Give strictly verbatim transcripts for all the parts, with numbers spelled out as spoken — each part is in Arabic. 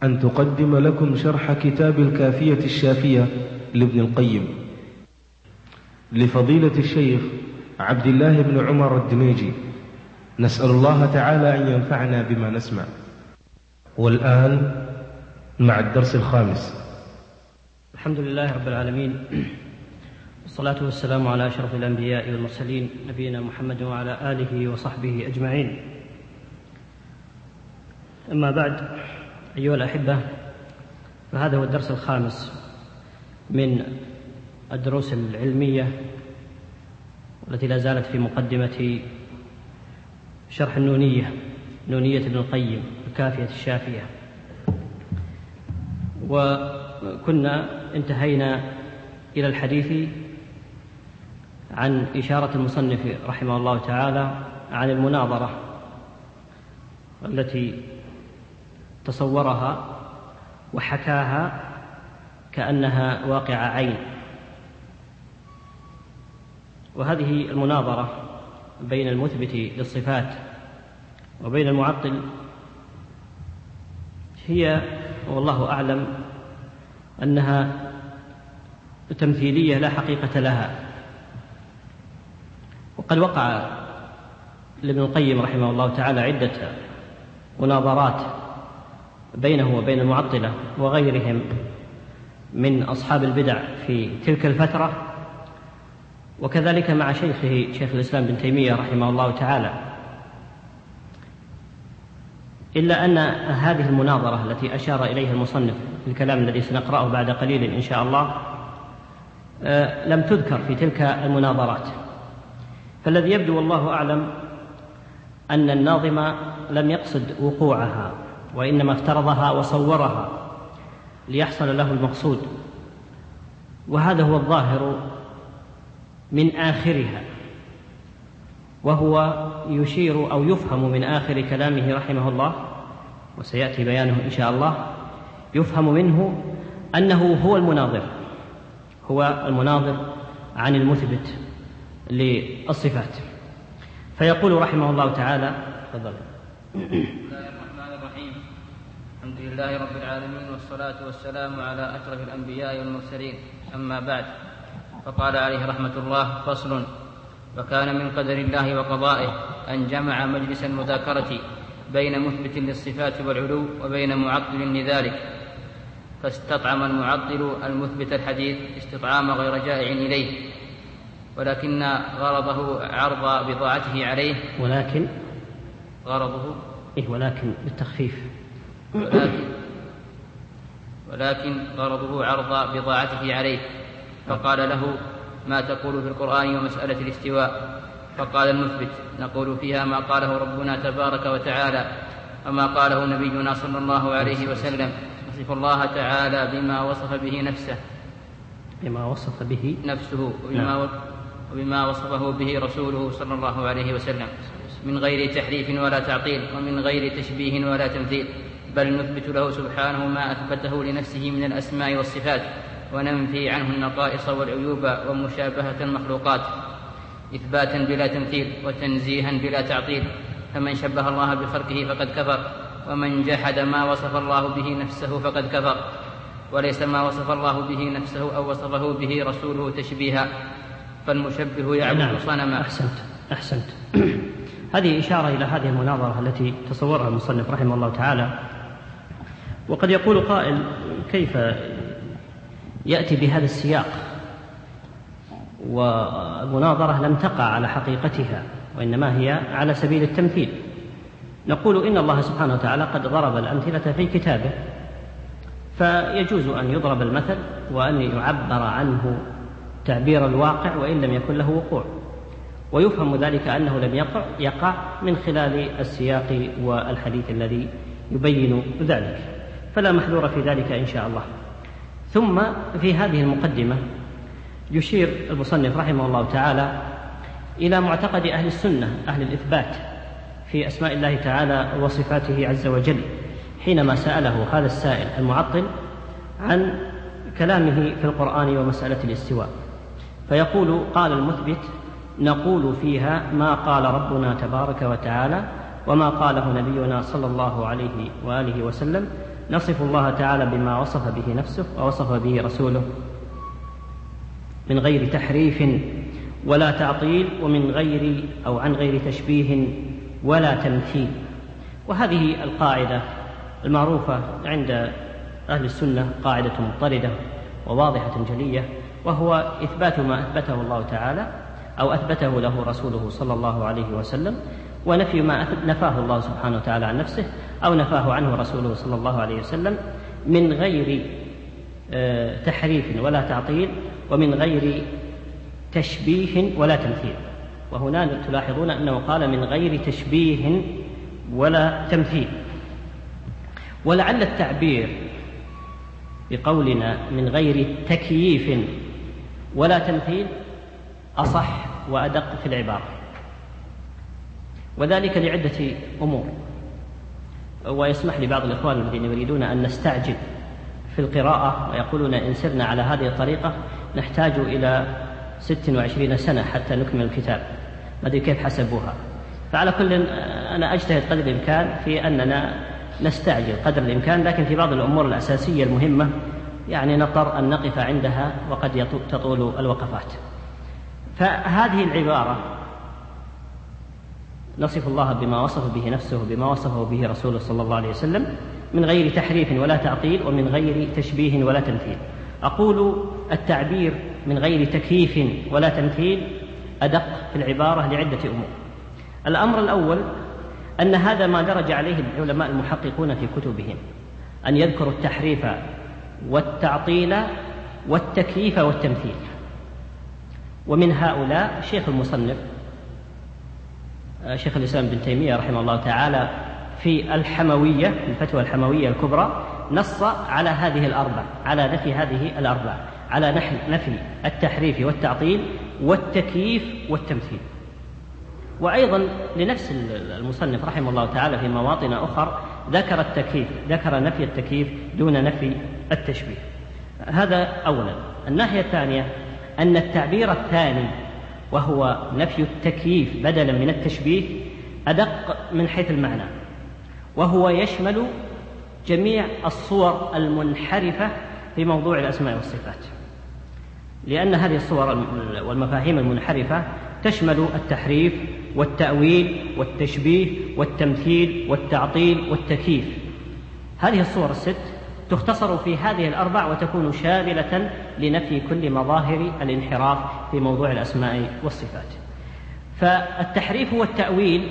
أن تقدم لكم شرح كتاب الكافية الشافية لابن القيم لفضيلة الشيخ عبد الله بن عمر الدميجي. نسأل الله تعالى أن ينفعنا بما نسمع. والآن مع الدرس الخامس. الحمد لله رب العالمين، والصلاة والسلام على أشرف الأنبياء والمرسلين نبينا محمد وعلى آله وصحبه أجمعين. أما بعد، أيها الأحبة، فهذا هو الدرس الخامس من الدروس العلمية التي لا زالت في مقدمة شرح النونية نونية ابن القيم الكافية الشافية. وكنا انتهينا إلى الحديث عن إشارة المصنف رحمه الله تعالى عن المناظرة التي تصورها وحكاها كأنها واقع عين. وهذه المناظرة بين المثبت للصفات وبين المعطل هي والله أعلم أنها تمثيلية لا حقيقة لها. وقد وقع لابن القيم رحمه الله تعالى عدة مناظرات بينه وبين المعطلة وغيرهم من أصحاب البدع في تلك الفترة، وكذلك مع شيخه شيخ الإسلام ابن تيمية رحمه الله تعالى. إلا أن هذه المناظرة التي أشار إليها المصنف في الكلام الذي سنقرأه بعد قليل إن شاء الله لم تذكر في تلك المناظرات. فالذي يبدو والله أعلم أن الناظم لم يقصد وقوعها، وإنما افترضها وصورها ليحصل له المقصود، وهذا هو الظاهر من آخرها. وهو يشير أو يفهم من آخر كلامه رحمه الله، وسيأتي بيانه إن شاء الله، يفهم منه أنه هو المناظر هو المناظر عن المثبت للصفات. فيقول رحمه الله تعالى: تفضل. بسم الله الرحمن الرحيم. الحمد لله رب العالمين، والصلاة والسلام على أشرف الأنبياء والمرسلين، أما بعد. فقال عليه رحمة الله: فصل. وكان من قدر الله وقضائه أن جمع مجلس المذاكرة بين مثبت للصفات والعلو وبين معطل لذلك، فاستطعم المعطل المثبت الحديث استطعام غير جائع إليه، ولكن غرضه عرض بضاعته عليه ولكن غرضه إيه ولكن بالتخفيف ولكن, ولكن غرضه عرض بضاعته عليه، فقال له: ما تقول في القرآن ومسألة الاستواء؟ فقال المثبت: نقول فيها ما قاله ربنا تبارك وتعالى وما قاله نبينا صلى الله عليه وسلم، نصف الله تعالى بما وصف به نفسه بما وصف به نفسه وبما, وبما وصفه به رسوله صلى الله عليه وسلم، من غير تحريف ولا تعطيل، ومن غير تشبيه ولا تمثيل، بل نثبت له سبحانه ما أثبته لنفسه من الأسماء والصفات، وننفي عنه النقائص والعيوب ومشابهة المخلوقات، إثباتا بلا تمثيل وتنزيها بلا تعطيل. فمن شبه الله بخلقه فقد كفر، ومن جحد ما وصف الله به نفسه فقد كفر، وليس ما وصف الله به نفسه أو وصفه به رسوله تشبيها، فالمشبه يعبد صنما. أحسنت أحسنت هذه إشارة إلى هذه المناظرة التي تصورها المصنف رحمه الله تعالى. وقد يقول قائل: كيف يأتي بهذا السياق والمناظرة لم تقع على حقيقتها وإنما هي على سبيل التمثيل؟ نقول: إن الله سبحانه وتعالى قد ضرب الأمثلة في كتابه، فيجوز أن يضرب المثل وأن يعبر عنه تعبير الواقع وإن لم يكن له وقوع، ويفهم ذلك أنه لم يقع يقع من خلال السياق والحديث الذي يبين ذلك، فلا محذور في ذلك إن شاء الله. ثم في هذه المقدمة يشير المصنف رحمه الله تعالى إلى معتقد أهل السنة أهل الإثبات في أسماء الله تعالى وصفاته عز وجل، حينما سأله هذا السائل المعطل عن كلامه في القرآن ومسألة الاستواء، فيقول: قال المثبت: نقول فيها ما قال ربنا تبارك وتعالى وما قاله نبينا صلى الله عليه وآله وسلم، نصف الله تعالى بما وصف به نفسه ووصف به رسوله من غير تحريف ولا تعطيل، ومن غير أو عن غير تشبيه ولا تمثيل. وهذه القاعدة المعروفة عند أهل السنة قاعدة مضطردة وواضحة جلية، وهو إثبات ما أثبته الله تعالى أو أثبته له رسوله صلى الله عليه وسلم، ونفي ما نفاه الله سبحانه وتعالى عن نفسه أو نفاه عنه رسوله صلى الله عليه وسلم من غير تحريف ولا تعطيل، ومن غير تشبيه ولا تمثيل. وهنا تلاحظون أنه قال من غير تشبيه ولا تمثيل. ولعل التعبير بقولنا من غير تكييف ولا تمثيل أصح وأدق في العبارة، وذلك لعدة أمور. ويسمح لبعض الإخوان الذين يريدون أن نستعجل في القراءة ويقولون إن سرنا على هذه الطريقة نحتاج إلى ست وعشرين سنة حتى نكمل الكتاب، ما أدري كيف حسبوها. فعلى كل أنا أجتهد قدر الإمكان في أننا نستعجل قدر الإمكان، لكن في بعض الأمور الأساسية المهمة يعني نضطر أن نقف عندها وقد تطول الوقفات. فهذه العبارة نصف الله بما وصف به نفسه بما وصفه به رسوله صلى الله عليه وسلم من غير تحريف ولا تعطيل، ومن غير تشبيه ولا تمثيل. أقول التعبير من غير تكييف ولا تمثيل أدق في العبارة لعدة أمور. الأمر الأول أن هذا ما درج عليه العلماء المحققون في كتبهم، أن يذكروا التحريف والتعطيل والتكييف والتمثيل. ومن هؤلاء شيخ المصنف شيخ الإسلام ابن تيمية رحمه الله تعالى في الحموية الفتوى الحموية الكبرى نص على هذه الأربع، على نفي هذه الأربع، على نفي التحريف والتعطيل والتكييف والتمثيل. وأيضا لنفس المصنف رحمه الله تعالى في مواطن أخرى ذكر التكييف، ذكر نفي التكييف دون نفي التشبيه. هذا أولا. الناحية الثانية أن التعبير الثاني وهو نفي التكييف بدلا من التشبيه أدق من حيث المعنى، وهو يشمل جميع الصور المنحرفة في موضوع الأسماء والصفات، لأن هذه الصور والمفاهيم المنحرفة تشمل التحريف والتأويل والتشبيه والتمثيل والتعطيل والتكييف. هذه الصور الست تختصر في هذه الأربع وتكون شاملة لنفي كل مظاهر الانحراف في موضوع الأسماء والصفات. فالتحريف والتأويل،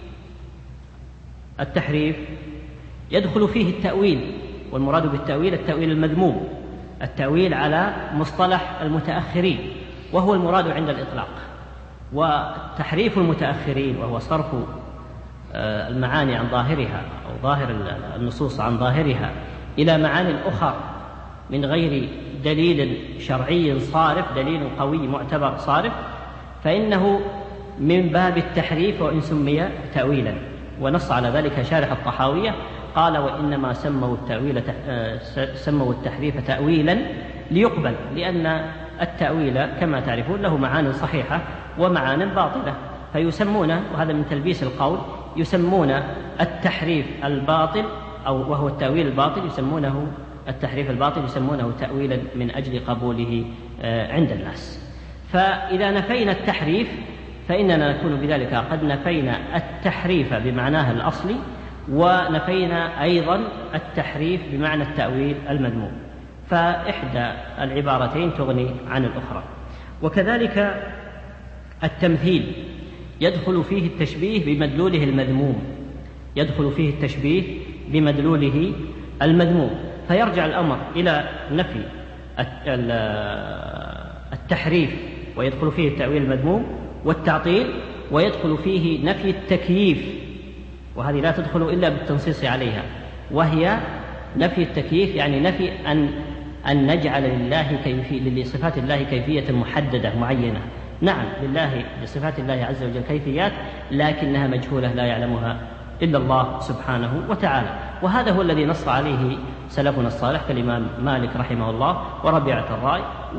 التحريف يدخل فيه التأويل، والمراد بالتأويل التأويل المذموم، التأويل على مصطلح المتأخرين وهو المراد عند الإطلاق. وتحريف المتأخرين وهو صرف المعاني عن ظاهرها أو ظاهر النصوص عن ظاهرها إلى معاني أخرى من غير دليل شرعي صارف، دليل قوي معتبر صارف، فإنه من باب التحريف وإن سمي تأويلا. ونص على ذلك شارح الطحاوية قال وإنما سموا التأويل سموا التحريف تأويلا ليقبل، لأن التأويل كما تعرفون له معاني صحيحة ومعاني باطلة، فيسمونه، وهذا من تلبيس القول، يسمون التحريف الباطل أو وهو التأويل الباطل يسمونه التحريف الباطل يسمونه تأويلا من أجل قبوله عند الناس. فإذا نفينا التحريف فإننا نكون بذلك قد نفينا التحريف بمعناه الأصلي، ونفينا أيضا التحريف بمعنى التأويل المذموم، فإحدى العبارتين تغني عن الأخرى. وكذلك التمثيل يدخل فيه التشبيه بمدلوله المذموم، يدخل فيه التشبيه بمدلوله المذموم، فيرجع الأمر إلى نفي التحريف ويدخل فيه التأويل المذموم والتعطيل، ويدخل فيه نفي التكييف، وهذه لا تدخل إلا بالتنصيص عليها، وهي نفي التكييف يعني نفي أن أن نجعل لله كيفية لصفات الله كيفية محددة معينة. نعم لله لصفات الله عز وجل كيفيات لكنها مجهولة لا يعلمها إلا الله سبحانه وتعالى، وهذا هو الذي نص عليه سلفنا الصالح كالإمام مالك رحمه الله وربيعة الرأي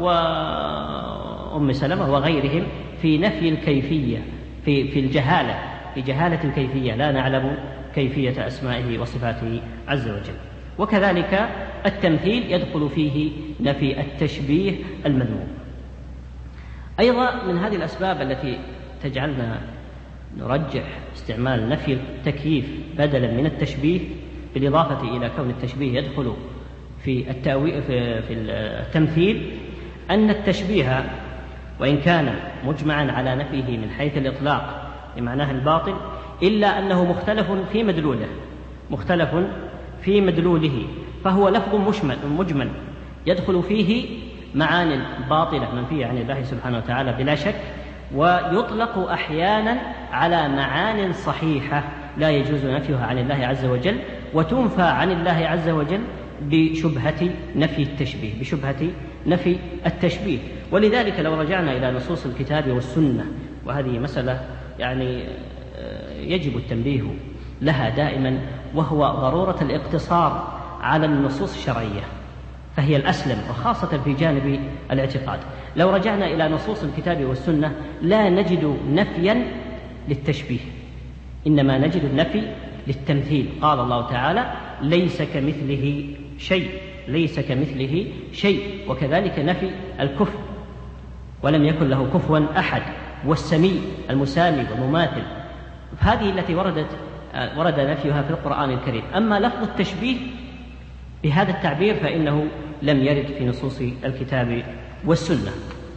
وأم سلمة وغيرهم في نفي الكيفية، في في الجهالة، في جهالة الكيفية، لا نعلم كيفية أسمائه وصفاته عز وجل. وكذلك التمثيل يدخل فيه نفي التشبيه المذموم. أيضا من هذه الأسباب التي تجعلنا نرجح استعمال نفي التكييف بدلا من التشبيه بالإضافة إلى كون التشبيه يدخل في التأويل في التمثيل أن التشبيه وإن كان مجمعا على نفيه من حيث الإطلاق لمعناه الباطل إلا أنه مختلف في مدلوله مختلف في مدلوله فهو لفظ مجمل يدخل فيه معاني باطلة منفية عن الله سبحانه وتعالى بلا شك، ويطلق أحيانا على معان صحيحة لا يجوز نفيها عن الله عز وجل، وتنفى عن الله عز وجل بشبهة نفي التشبيه بشبهة نفي التشبيه. ولذلك لو رجعنا إلى نصوص الكتاب والسنة، وهذه مسألة يعني يجب التنبيه لها دائما، وهو ضرورة الاقتصار على النصوص الشرعية، فهي الأسلم وخاصة في جانب الاعتقاد. لو رجعنا إلى نصوص الكتاب والسنة لا نجد نفيا للتشبيه، إنما نجد النفي للتمثيل. قال الله تعالى: ليس كمثله شيء ليس كمثله شيء وكذلك نفي الكفر، ولم يكن له كفوا أحد، والسميع المسامي والمماثل، هذه التي وردت ورد نفيها في القرآن الكريم. أما لفظ التشبيه بهذا التعبير فإنه لم يرد في نصوص الكتاب والسنة.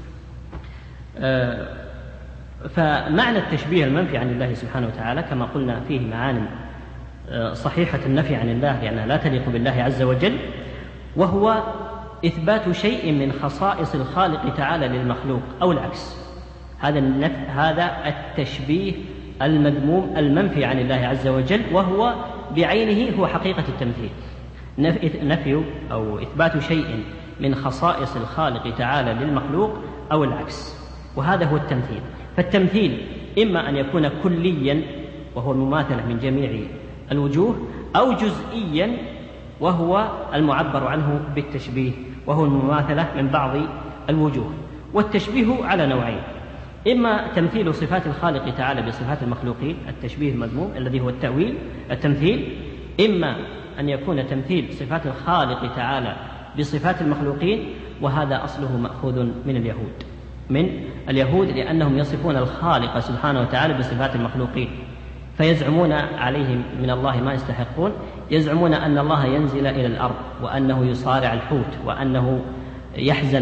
فمعنى التشبيه المنفي عن الله سبحانه وتعالى كما قلنا فيه معان صحيحة النفي عن الله لأنها لا تليق بالله عز وجل، وهو إثبات شيء من خصائص الخالق تعالى للمخلوق أو العكس. هذا هذا التشبيه المذموم المنفي عن الله عز وجل، وهو بعينه هو حقيقة التمثيل، نفي أو إثبات شيء من خصائص الخالق تعالى للمخلوق أو العكس، وهذا هو التمثيل. فالتمثيل إما أن يكون كليا وهو المماثلة من جميع الوجوه، أو جزئيا وهو المعبر عنه بالتشبيه وهو المماثلة من بعض الوجوه. والتشبيه على نوعين: إما تمثيل صفات الخالق تعالى بصفات المخلوقين، التشبيه المذموم الذي هو التأويل التمثيل، إما أن يكون تمثيل صفات الخالق تعالى بصفات المخلوقين، وهذا أصله مأخوذ من اليهود من اليهود لأنهم يصفون الخالق سبحانه وتعالى بصفات المخلوقين، فيزعمون عليهم من الله ما يستحقون. يزعمون أن الله ينزل إلى الأرض، وأنه يصارع الحوت، وأنه يحزن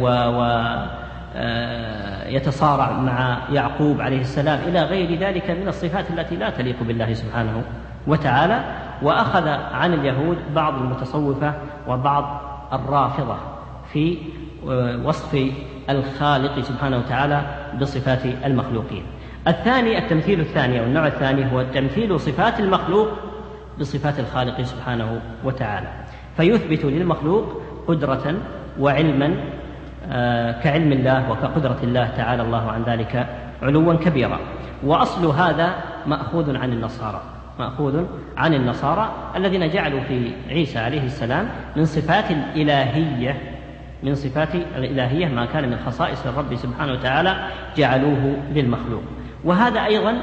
ويتصارع مع يعقوب عليه السلام إلى غير ذلك من الصفات التي لا تليق بالله سبحانه وتعالى. وأخذ عن اليهود بعض المتصوفة وبعض الرافضة في وصف الخالق سبحانه وتعالى بصفات المخلوقين. الثاني التمثيل الثاني أو النوع الثاني هو تمثيل صفات المخلوق بصفات الخالق سبحانه وتعالى، فيثبت للمخلوق قدرة وعلما آه كعلم الله وكقدرة الله تعالى الله عن ذلك علوا كبيرا. وأصل هذا مأخوذ عن النصارى مأخوذ عن النصارى الذين جعلوا في عيسى عليه السلام من صفات الإلهية من صفات الإلهية ما كان من خصائص الرب سبحانه وتعالى جعلوه للمخلوق. وهذا أيضا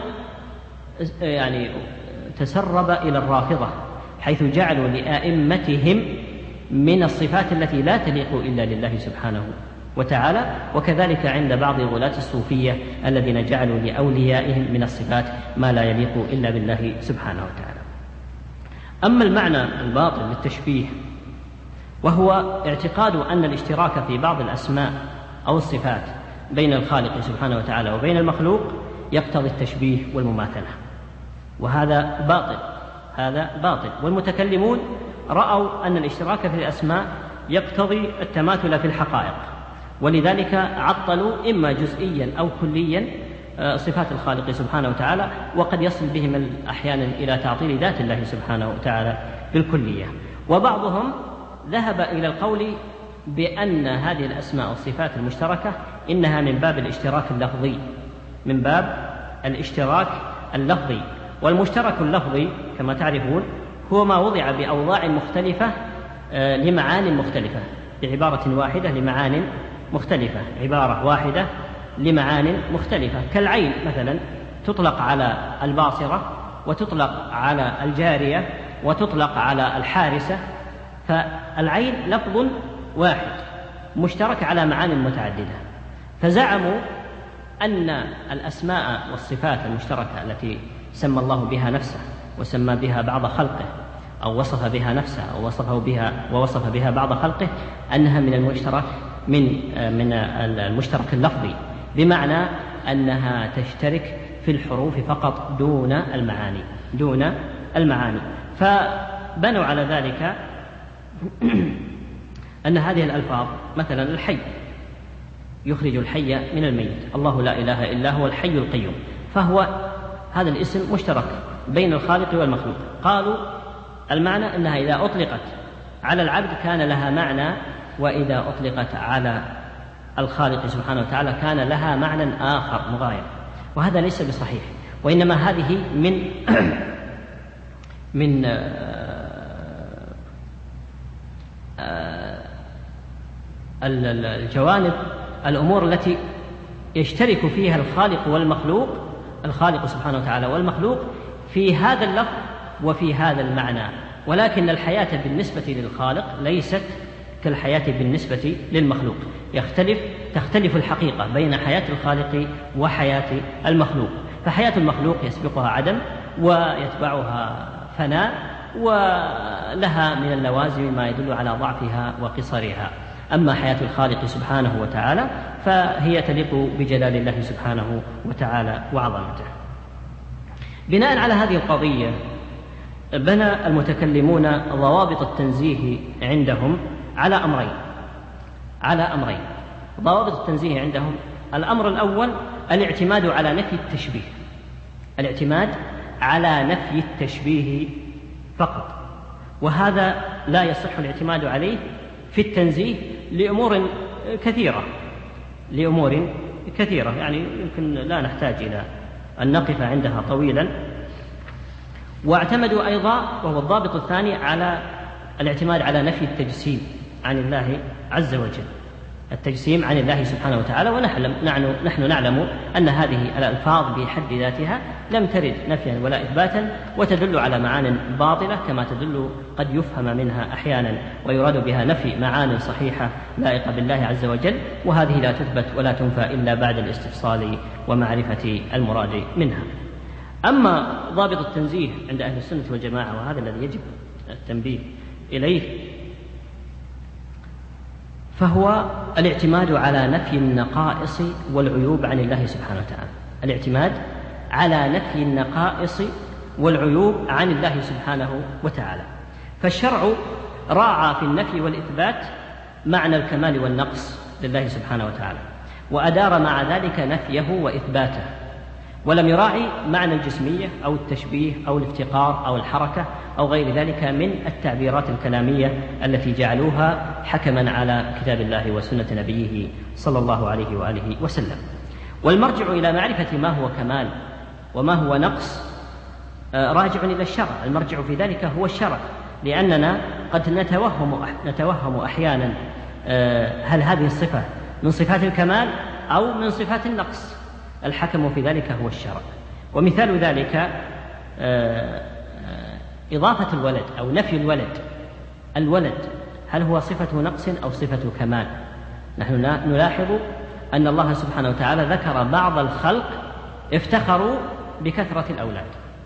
يعني تسرب إلى الرافضة، حيث جعلوا لآئمتهم من الصفات التي لا تليق إلا لله سبحانه وتعالى، وكذلك عند بعض غلاة الصوفية الذين جعلوا لأوليائهم من الصفات ما لا يليق إلا بالله سبحانه وتعالى. أما المعنى الباطل للتشبيه وهو اعتقاد أن الاشتراك في بعض الأسماء أو الصفات بين الخالق سبحانه وتعالى وبين المخلوق يقتضي التشبيه والمماثلة، وهذا باطل هذا باطل والمتكلمون رأوا أن الاشتراك في الأسماء يقتضي التماثل في الحقائق، ولذلك عطلوا إما جزئيا أو كليا صفات الخالق سبحانه وتعالى، وقد يصل بهم أحيانا إلى تعطيل ذات الله سبحانه وتعالى بالكلية. وبعضهم ذهب إلى القول بأن هذه الأسماء والصفات المشتركة إنها من باب الاشتراك اللفظي من باب الاشتراك اللفظي والمشترك اللفظي كما تعرفون هو ما وضع بأوضاع مختلفة لمعان مختلفة، بعبارة واحدة لمعان مختلفة، عبارة واحدة لمعان مختلفة، كالعين مثلا تطلق على الباصرة وتطلق على الجارية وتطلق على الحارسة فالعين لفظ واحد مشترك على معان متعددة، فزعموا أن الأسماء والصفات المشتركة التي سمى الله بها نفسه وسمى بها بعض خلقه أو وصف بها نفسه أو وصفه بها ووصف بها بعض خلقه أنها من المشترك من من المشترك اللفظي، بمعنى أنها تشترك في الحروف فقط دون المعاني دون المعاني فبنوا على ذلك أن هذه الألفاظ مثلا الحي يخرج الحي من الميت، الله لا إله إلا هو الحي القيوم، فهو هذا الاسم مشترك بين الخالق والمخلوق. قالوا المعنى أنها إذا أطلقت على العبد كان لها معنى، وإذا أطلقت على الخالق سبحانه وتعالى كان لها معنى آخر مغاير، وهذا ليس بصحيح، وإنما هذه من من الجوانب الأمور التي يشترك فيها الخالق والمخلوق الخالق سبحانه وتعالى والمخلوق في هذا اللفظ وفي هذا المعنى، ولكن الحياة بالنسبة للخالق ليست كالحياة بالنسبة للمخلوق، يختلف تختلف الحقيقة بين حياة الخالق وحياة المخلوق، فحياة المخلوق يسبقها عدم ويتبعها فناء، ولها من اللوازم ما يدل على ضعفها وقصرها. أما حياة الخالق سبحانه وتعالى فهي تليق بجلال الله سبحانه وتعالى وعظمته. بناء على هذه القضية بنى المتكلمون ضوابط التنزيه عندهم على أمرين على أمرين ضوابط التنزيه عندهم: الأمر الأول الاعتماد على نفي التشبيه الاعتماد على نفي التشبيه فقط، وهذا لا يصح الاعتماد عليه في التنزيه لأمور كثيرة لأمور كثيرة يعني يمكن لا نحتاج إلى أن نقف عندها طويلا. واعتمدوا أيضا، وهو الضابط الثاني، على الاعتماد على نفي التجسيم عن الله عز وجل التجسيم عن الله سبحانه وتعالى، ونحن نحن نعلم أن هذه الألفاظ بحد ذاتها لم ترد نفيا ولا إثباتا، وتدل على معان باطلة كما تدل قد يفهم منها أحيانا ويراد بها نفي معان صحيحة لائقة بالله عز وجل، وهذه لا تثبت ولا تنفى إلا بعد الاستفصال ومعرفة المراد منها. أما ضابط التنزيه عند أهل السنة والجماعة، وهذا الذي يجب التنبيه إليه، فهو الاعتماد على نفي النقائص والعيوب عن الله سبحانه وتعالى الاعتماد على نفي النقائص والعيوب عن الله سبحانه وتعالى. فالشرع راعى في النفي والإثبات معنى الكمال والنقص لله سبحانه وتعالى، وأدار مع ذلك نفيه وإثباته، ولم يراعي معنى الجسمية أو التشبيه أو الافتقار أو الحركة أو غير ذلك من التعبيرات الكلامية التي جعلوها حكما على كتاب الله وسنة نبيه صلى الله عليه وآله وسلم. والمرجع إلى معرفة ما هو كمال وما هو نقص راجع إلى الشرع، المرجع في ذلك هو الشرع، لأننا قد نتوهم نتوهم أحيانا هل هذه الصفة من صفات الكمال أو من صفات النقص، الحكم في ذلك هو الشرع. ومثال ذلك إضافة الولد أو نفي الولد. الولد هل هو صفة نقص أو صفة كمال؟ نحن نلاحظ أن الله سبحانه وتعالى ذكر بعض الخلق افتخروا بكثرة الأولاد،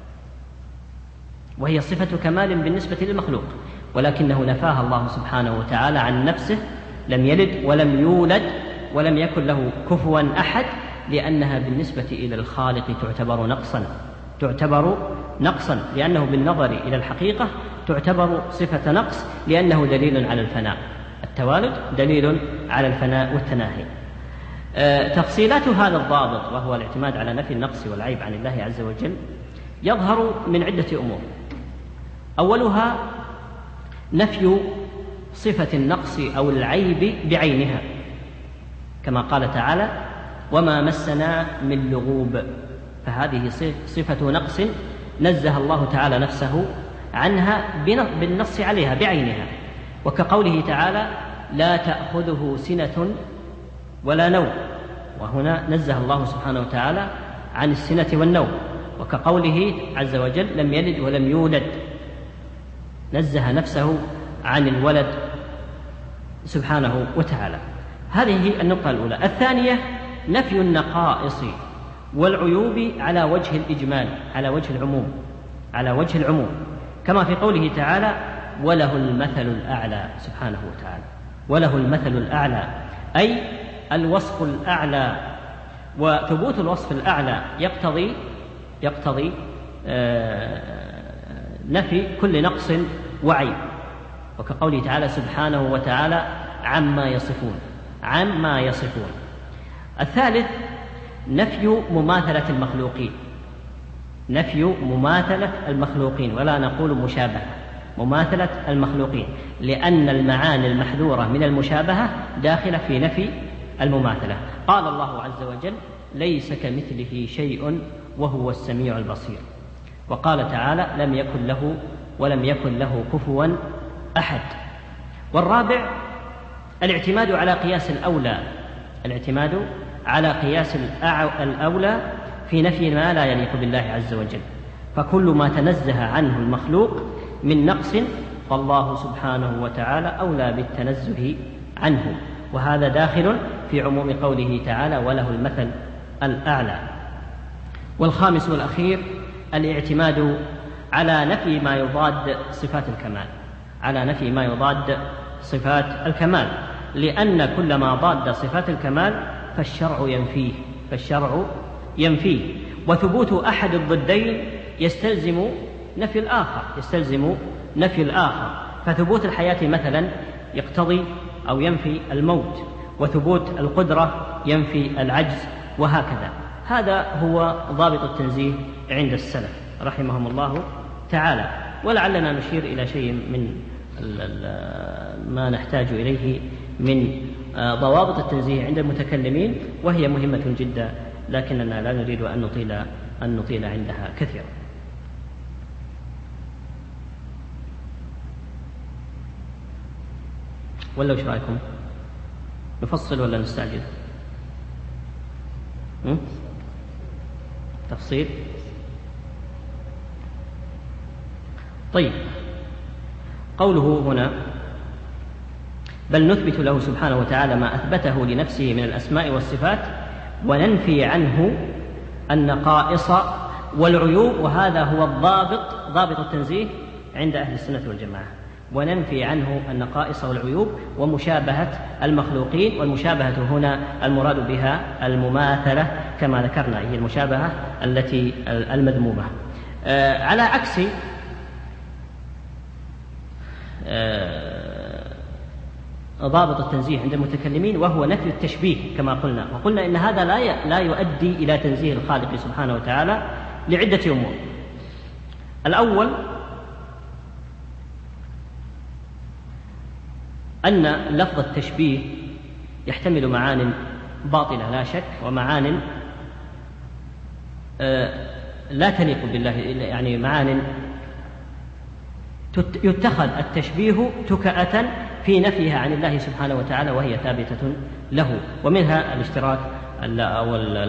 وهي صفة كمال بالنسبة للمخلوق، ولكنه نفاها الله سبحانه وتعالى عن نفسه، لم يلد ولم يولد ولم يكن له كفوا أحد، لأنها بالنسبة إلى الخالق تعتبر نقصا تعتبر نقصا لأنه بالنظر إلى الحقيقة تعتبر صفة نقص، لأنه دليل على الفناء. التوالد دليل على الفناء والتناهي. أه تفصيلات هذا الضابط، وهو الاعتماد على نفي النقص والعيب عن الله عز وجل، يظهر من عدة أمور. أولها نفي صفة النقص أو العيب بعينها، كما قال تعالى: وما مسنا من لغوب، فهذه صفة نقص نزه الله تعالى نفسه عنها بالنص عليها بعينها، وكقوله تعالى: لا تأخذه سنة ولا نوم، وهنا نزه الله سبحانه وتعالى عن السنة والنوم. وكقوله عز وجل: لم يلد ولم يولد، نزه نفسه عن الولد سبحانه وتعالى. هذه هي النقطة الأولى. الثانية نفي النقائص والعيوب على وجه الإجمال، على وجه العموم، على وجه العموم، كما في قوله تعالى: وله المثل الأعلى سبحانه وتعالى. وله المثل الأعلى أي الوصف الأعلى، وثبوت الوصف الأعلى يقتضي يقتضي آه نفي كل نقص وعيب، وكقوله تعالى سبحانه وتعالى عما يصفون، عما يصفون. الثالث نفي مماثلة المخلوقين، نفي مماثلة المخلوقين، ولا نقول مشابهة، مماثلة المخلوقين، لأن المعاني المحذورة من المشابهة داخلة في نفي المماثلة. قال الله عز وجل: ليس كمثله شيء وهو السميع البصير. وقال تعالى: لم يكن له ولم يكن له كفوا أحد. والرابع الاعتماد على قياس الأولى، الاعتماد على قياس الأولى في نفي ما لا يليق بالله عز وجل، فكل ما تنزه عنه المخلوق من نقص فالله سبحانه وتعالى أولى بالتنزه عنه، وهذا داخل في عموم قوله تعالى: وله المثل الأعلى. والخامس والأخير الاعتماد على نفي ما يضاد صفات الكمال، على نفي ما يضاد صفات الكمال، لأن كل ما ضاد صفات الكمال فالشرع ينفيه، فالشرع ينفيه، وثبوت أحد الضدين يستلزم نفي الآخر، يستلزم نفي الآخر، فثبوت الحياة مثلا يقتضي أو ينفي الموت، وثبوت القدرة ينفي العجز، وهكذا. هذا هو ضابط التنزيه عند السلف رحمهم الله تعالى. ولعلنا نشير إلى شيء من ما نحتاج إليه من ضوابط التنزيه عند المتكلمين، وهي مهمة جدا، لكننا لا نريد أن نطيل أن نطيل عندها كثيرا. ولا وش رأيكم؟ نفصل ولا نستعجل؟ م? تفصيل؟ طيب، قوله هنا: بل نثبت له سبحانه وتعالى ما أثبته لنفسه من الأسماء والصفات وننفي عنه النقائص والعيوب، وهذا هو الضابط، ضابط التنزيه عند أهل السنة والجماعة، وننفي عنه النقائص والعيوب ومشابهة المخلوقين. والمشابهة هنا المراد بها المماثلة كما ذكرنا، هي المشابهة التي المذمومة، آه على عكس آه ضابط التنزيه عند المتكلمين، وهو نفي التشبيه كما قلنا. وقلنا إن هذا لا لا يؤدي إلى تنزيه الخالق سبحانه وتعالى لعدة أمور. الأول أن لفظ التشبيه يحتمل معان باطلة لا شك، ومعان لا تليق بالله، يعني معان يتخذ التشبيه تكأة في نفيها عن الله سبحانه وتعالى وهي ثابتة له، ومنها الاشتراك أو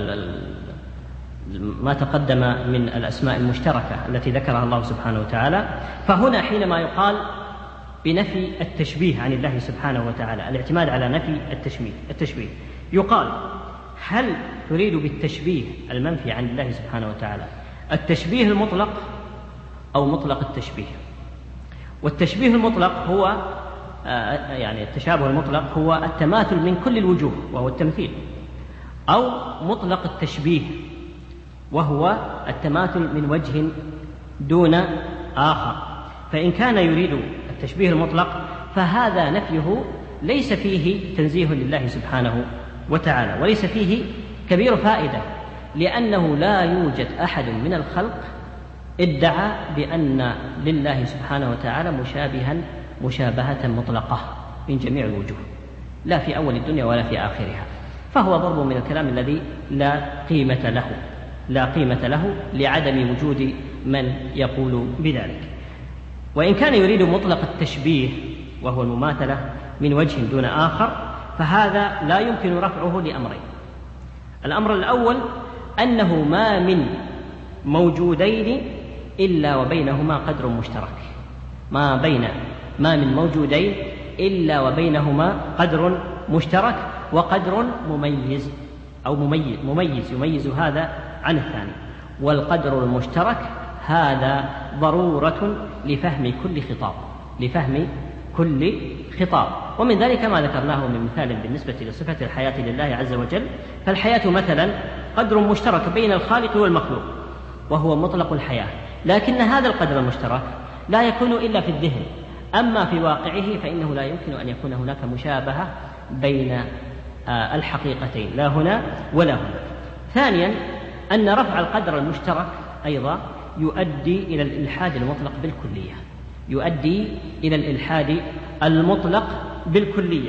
ما تقدم من الأسماء المشتركة التي ذكرها الله سبحانه وتعالى. فهنا حينما يقال بنفي التشبيه عن الله سبحانه وتعالى، الاعتماد على نفي التشبيه التشبيه يقال: هل تريد بالتشبيه المنفي عن الله سبحانه وتعالى التشبيه المطلق أو مطلق التشبيه؟ والتشبيه المطلق هو يعني التشابه المطلق هو التماثل من كل الوجوه وهو التمثيل، أو مطلق التشبيه وهو التماثل من وجه دون آخر. فإن كان يريد التشبيه المطلق فهذا نفيه ليس فيه تنزيه لله سبحانه وتعالى، وليس فيه كبير فائدة، لأنه لا يوجد أحد من الخلق ادعى بأن لله سبحانه وتعالى مشابها مشابهة مطلقة من جميع الوجوه، لا في أول الدنيا ولا في آخرها، فهو ضرب من الكلام الذي لا قيمة له، لا قيمة له لعدم وجود من يقول بذلك. وإن كان يريد مطلق التشبيه وهو المماثلة من وجه دون آخر فهذا لا يمكن رفعه لأمرين: الأمر الأول أنه ما من موجودين إلا وبينهما قدر مشترك، ما بين ما من موجودين إلا وبينهما قدر مشترك وقدر مميز أو مميز, مميز يميز هذا عن الثاني. والقدر المشترك هذا ضرورة لفهم كل خطاب لفهم كل خطاب ومن ذلك ما ذكرناه من مثال بالنسبة لصفة الحياة لله عز وجل. فالحياة مثلا قدر مشترك بين الخالق والمخلوق وهو مطلق الحياة، لكن هذا القدر المشترك لا يكون إلا في الذهن، أما في واقعه فإنه لا يمكن أن يكون هناك مشابهة بين الحقيقتين لا هنا ولا هنا. ثانيا أن رفع القدر المشترك أيضا يؤدي إلى الإلحاد المطلق بالكلية يؤدي إلى الإلحاد المطلق بالكلية.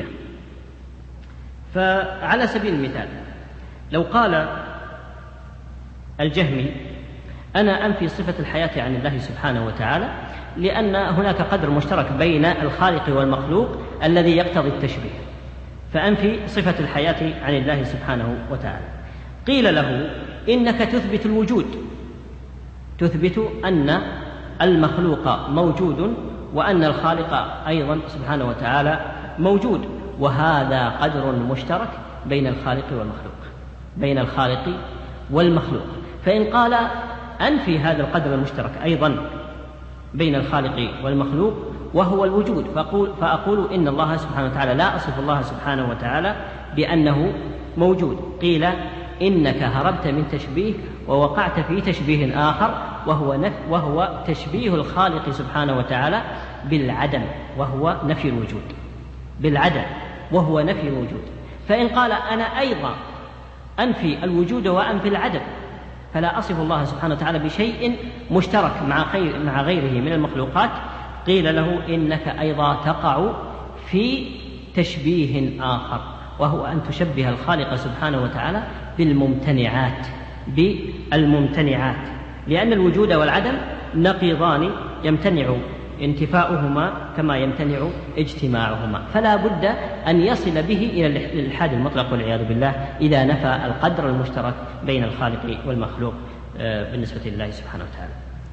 فعلى سبيل المثال لو قال الجهمي أنا أنفي صفة الحياة عن الله سبحانه وتعالى لأن هناك قدر مشترك بين الخالق والمخلوق الذي يقتضي التشبيه، فأنفي صفة الحياة عن الله سبحانه وتعالى. قيل له إنك تثبت الوجود، تثبت أن المخلوق موجود وأن الخالق أيضا سبحانه وتعالى موجود، وهذا قدر مشترك بين الخالق والمخلوق بين الخالق والمخلوق. فإن قال أنفي هذا القدر المشترك أيضا بين الخالق والمخلوق وهو الوجود، فأقول, فأقول إن الله سبحانه وتعالى لا أصف الله سبحانه وتعالى بأنه موجود. قيل إنك هربت من تشبيه ووقعت في تشبيه آخر وهو, نف وهو تشبيه الخالق سبحانه وتعالى بالعدم وهو نفي الوجود بالعدم وهو نفي الوجود. فإن قال أنا أيضا أنفي الوجود وأنفي العدم فلا أصف الله سبحانه وتعالى بشيء مشترك مع, خير مع غيره من المخلوقات، قيل له إنك أيضا تقع في تشبيه آخر وهو أن تشبه الخالق سبحانه وتعالى بالممتنعات بالممتنعات لأن الوجود والعدم نقيضان يمتنع انتفاؤهما كما يمتنع اجتماعهما، فلا بد أن يصل به إلى الإلحاد المطلق والعياذ بالله إذا نفى القدر المشترك بين الخالق والمخلوق بالنسبة لله سبحانه وتعالى.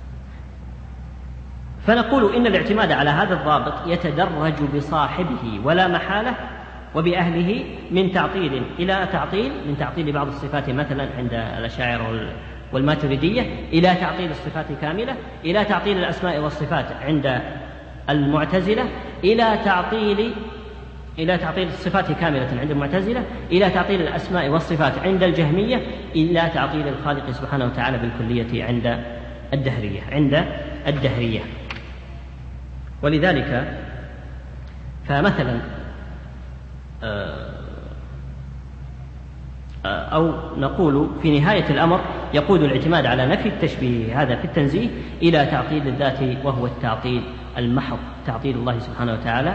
فنقول إن الاعتماد على هذا الضابط يتدرج بصاحبه ولا محالة وبأهله من تعطيل إلى تعطيل، من تعطيل بعض الصفات مثلا عند الأشاعرة والماتريدية إلى تعطيل الصفات كاملة، إلى تعطيل الأسماء والصفات عند المعتزلة، إلى تعطيل إلى تعطيل الصفات كاملة عند المعتزلة، إلى تعطيل الأسماء والصفات عند الجهمية، إلى تعطيل الخالق سبحانه وتعالى بالكلية عند الدهرية عند الدهرية. ولذلك فمثلا أو نقول في نهاية الأمر يقود الاعتماد على نفي التشبيه هذا في التنزيه إلى تعطيل الذات وهو التعطيل المحض، تعطيل الله سبحانه وتعالى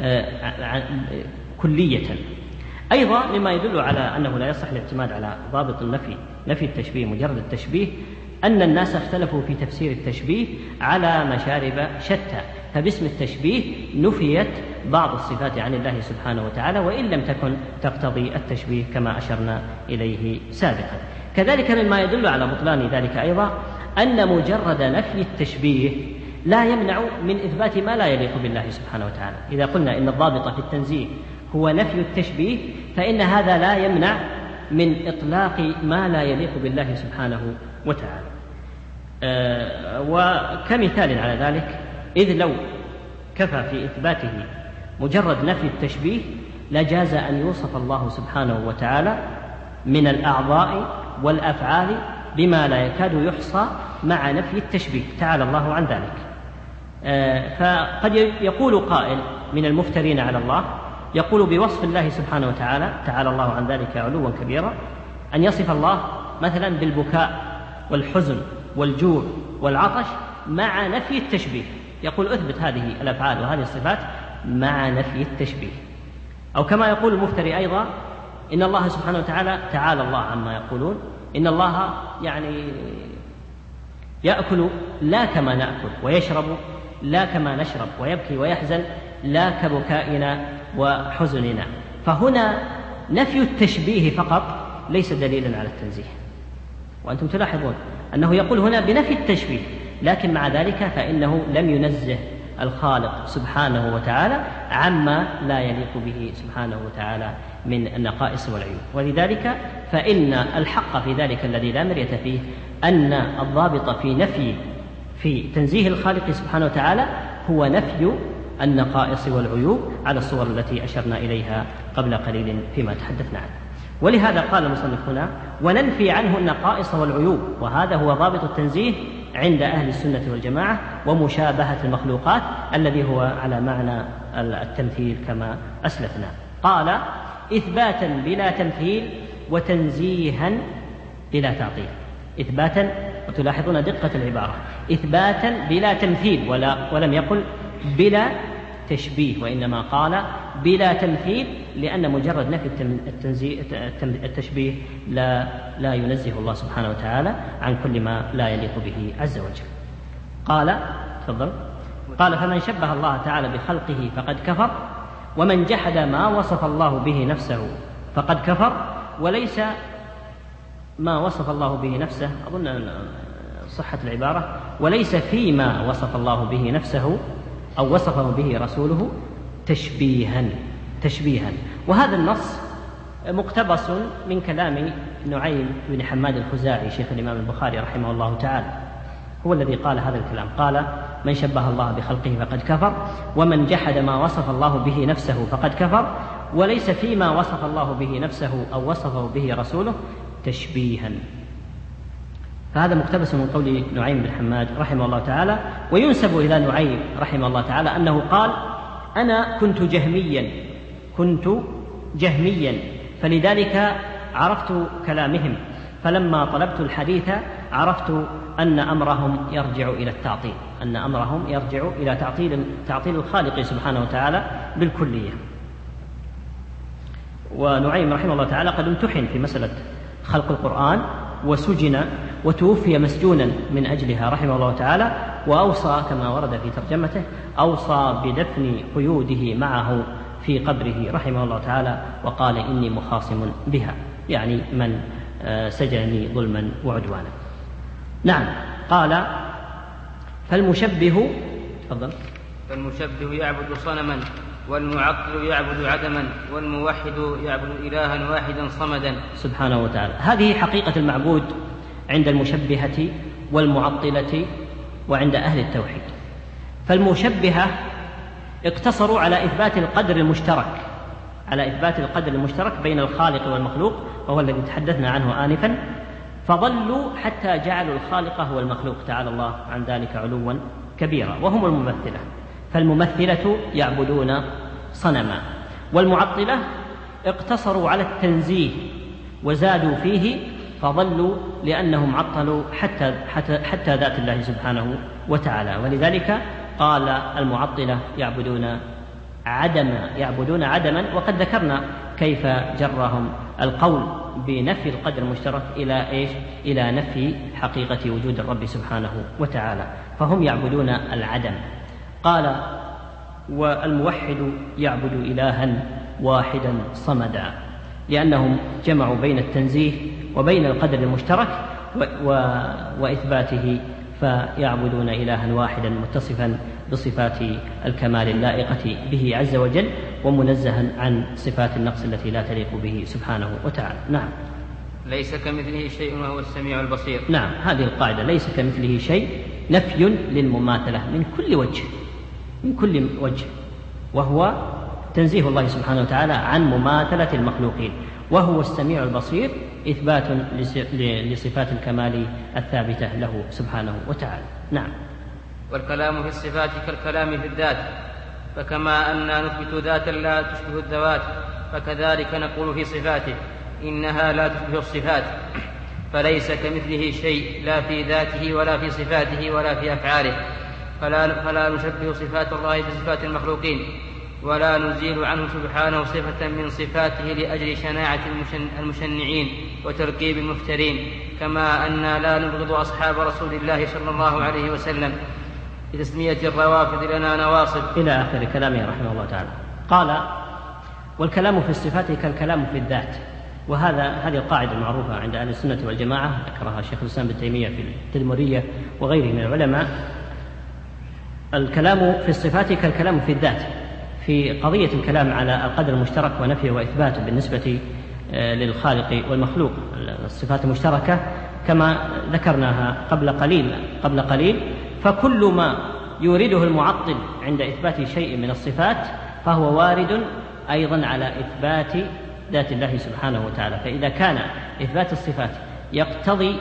كلية. أيضا مما يدل على أنه لا يصح الاعتماد على ضابط النفي نفي التشبيه مجرد التشبيه أن الناس اختلفوا في تفسير التشبيه على مشارب شتى، فباسم التشبيه نفيت بعض الصفات عن الله سبحانه وتعالى وإن لم تكن تقتضي التشبيه كما أشرنا إليه سابقا. كذلك مما يدل على بطلان ذلك أيضا أن مجرد نفي التشبيه لا يمنع من إثبات ما لا يليق بالله سبحانه وتعالى. إذا قلنا إن الضابط في التنزيه هو نفي التشبيه فإن هذا لا يمنع من إطلاق ما لا يليق بالله سبحانه وتعالى. أه وكمثال على ذلك إذ لو كفى في إثباته مجرد نفي التشبيه لجاز أن يوصف الله سبحانه وتعالى من الأعضاء والأفعال بما لا يكاد يحصى مع نفي التشبيه، تعالى الله عن ذلك. أه فقد يقول قائل من المفترين على الله يقول بوصف الله سبحانه وتعالى تعالى الله عن ذلك علوا كبيرا أن يصف الله مثلا بالبكاء والحزن والجوع والعطش مع نفي التشبيه، يقول أثبت هذه الأفعال وهذه الصفات مع نفي التشبيه. أو كما يقول المفتري أيضا إن الله سبحانه وتعالى تعالى الله عما يقولون إن الله يعني يأكل لا كما نأكل ويشرب لا كما نشرب ويبكي ويحزن لا كبكائنا وحزننا، فهنا نفي التشبيه فقط ليس دليلا على التنزيه. وأنتم تلاحظون أنه يقول هنا بنفي التشبيه لكن مع ذلك فإنه لم ينزه الخالق سبحانه وتعالى عما لا يليق به سبحانه وتعالى من النقائص والعيوب. ولذلك فإن الحق في ذلك الذي لا مرية فيه أن الضابط في نفي في تنزيه الخالق سبحانه وتعالى هو نفي النقائص والعيوب على الصور التي أشرنا إليها قبل قليل فيما تحدثنا عنه. ولهذا قال المصنف هنا: وننفي عنه النقائص والعيوب، وهذا هو ضابط التنزيه عند أهل السنة والجماعة، ومشابهة المخلوقات الذي هو على معنى التمثيل كما أسلفنا. قال: إثباتا بلا تمثيل وتنزيها بلا تعطيل. إثباتا، وتلاحظون دقة العبارة، إثباتا بلا تمثيل، ولا ولم يقل بلا تشبيه، وإنما قال بلا تمثيل، لأن مجرد نفي التشبيه لا لا ينزه الله سبحانه وتعالى عن كل ما لا يليق به عز وجل. قال تفضل قال: فمن شبه الله تعالى بخلقه فقد كفر، ومن جحد ما وصف الله به نفسه فقد كفر، وليس ما وصف الله به نفسه، أظن صحة العبارة، وليس فيما وصف الله به نفسه أو وصفه به رسوله تشبيها تشبيها وهذا النص مقتبس من كلام نعيم بن حماد الخزاعي شيخ الإمام البخاري رحمه الله تعالى، هو الذي قال هذا الكلام. قال: من شبه الله بخلقه فقد كفر، ومن جحد ما وصف الله به نفسه فقد كفر، وليس فيما وصف الله به نفسه أو وصفه به رسوله تشبيها. فهذا مقتبس من قول نعيم بن حماد رحمه الله تعالى. وينسب إلى نعيم رحمه الله تعالى أنه قال: أنا كنت جهميا كنت جهميا فلذلك عرفت كلامهم، فلما طلبت الحديث عرفت أن أمرهم يرجع إلى التعطيل أن أمرهم يرجع إلى تعطيل تعطيل الخالق سبحانه وتعالى بالكلية. ونعيم رحمه الله تعالى قد امتحن في مسألة خلق القرآن، وسجن وتوفي مسجونا من أجلها رحمه الله تعالى، وأوصى كما ورد في ترجمته أوصى بدفن قيوده معه في قبره رحمه الله تعالى، وقال: إني مخاصم بها، يعني من سجنني ظلما وعدوانا. نعم. قال: فالمشبه تفضل فالمشبه يعبد صنما، والمعطل يعبد عدما، والموحد يعبد إلها واحدا صمدا سبحانه وتعالى. هذه حقيقة المعبود عند المشبهة والمعطلة وعند أهل التوحيد. فالمشبهة اقتصروا على إثبات القدر المشترك على إثبات القدر المشترك بين الخالق والمخلوق، وهو الذي تحدثنا عنه آنفا، فضلوا حتى جعلوا الخالق هو المخلوق، تعالى الله عن ذلك علوا كبيرا، وهم الممثلة. فالممثلة يعبدون صنما، والمعطلة اقتصروا على التنزيه وزادوا فيه، فضلوا لأنهم عطلوا حتى, حتى, حتى ذات الله سبحانه وتعالى. ولذلك قال: المعطلة يعبدون عدما يعبدون عدما وقد ذكرنا كيف جرهم القول بنفي القدر المشترك إلى إيش؟ إلى نفي حقيقة وجود الرب سبحانه وتعالى، فهم يعبدون العدم. قال: والموحد يعبد إلها واحدا صمدا، لأنهم جمعوا بين التنزيه وبين القدر المشترك و... و... وإثباته، فيعبدون إلها واحدا متصفا بصفات الكمال اللائقة به عز وجل، ومنزها عن صفات النقص التي لا تليق به سبحانه وتعالى. نعم. ليس كمثله شيء وهو السميع البصير. نعم، هذه القاعدة، ليس كمثله شيء، نفي للمماثلة من كل وجه من كل وجه وهو تنزيه الله سبحانه وتعالى عن مماثلة المخلوقين. وهو السميع البصير إثبات لصفات الكمال الثابتة له سبحانه وتعالى. نعم. والكلام في الصفات كالكلام في الذات، فكما أننا نثبت ذاتا لا تشبه الذوات، فكذلك نقول في صفاته إنها لا تشبه الصفات، فليس كمثله شيء لا في ذاته ولا في صفاته ولا في أفعاله، فلا, فلا نشبه صفات الله بصفات المخلوقين، ولا نزيل عنه سبحانه صفة من صفاته لأجل شناعة المشنعين وتركيب المفترين، كما أننا لا نبغض أصحاب رسول الله صلى الله عليه وسلم بتسمية الروافض لنا نواصب، إلى آخر كلامه رحمه الله تعالى. قال: والكلام في الصفات كالكلام في الذات. وهذا هذه القاعدة المعروفة عند أهل السنة والجماعة، ذكرها شيخ الإسلام ابن تيمية في التدمرية وغيره من العلماء، الكلام في الصفات كالكلام في الذات. في قضية الكلام على القدر المشترك ونفيه وإثباته بالنسبة للخالق والمخلوق، الصفات المشتركة كما ذكرناها قبل قليل قبل قليل فكل ما يورده المعطل عند إثبات شيء من الصفات فهو وارد أيضا على إثبات ذات الله سبحانه وتعالى. فإذا كان إثبات الصفات يقتضي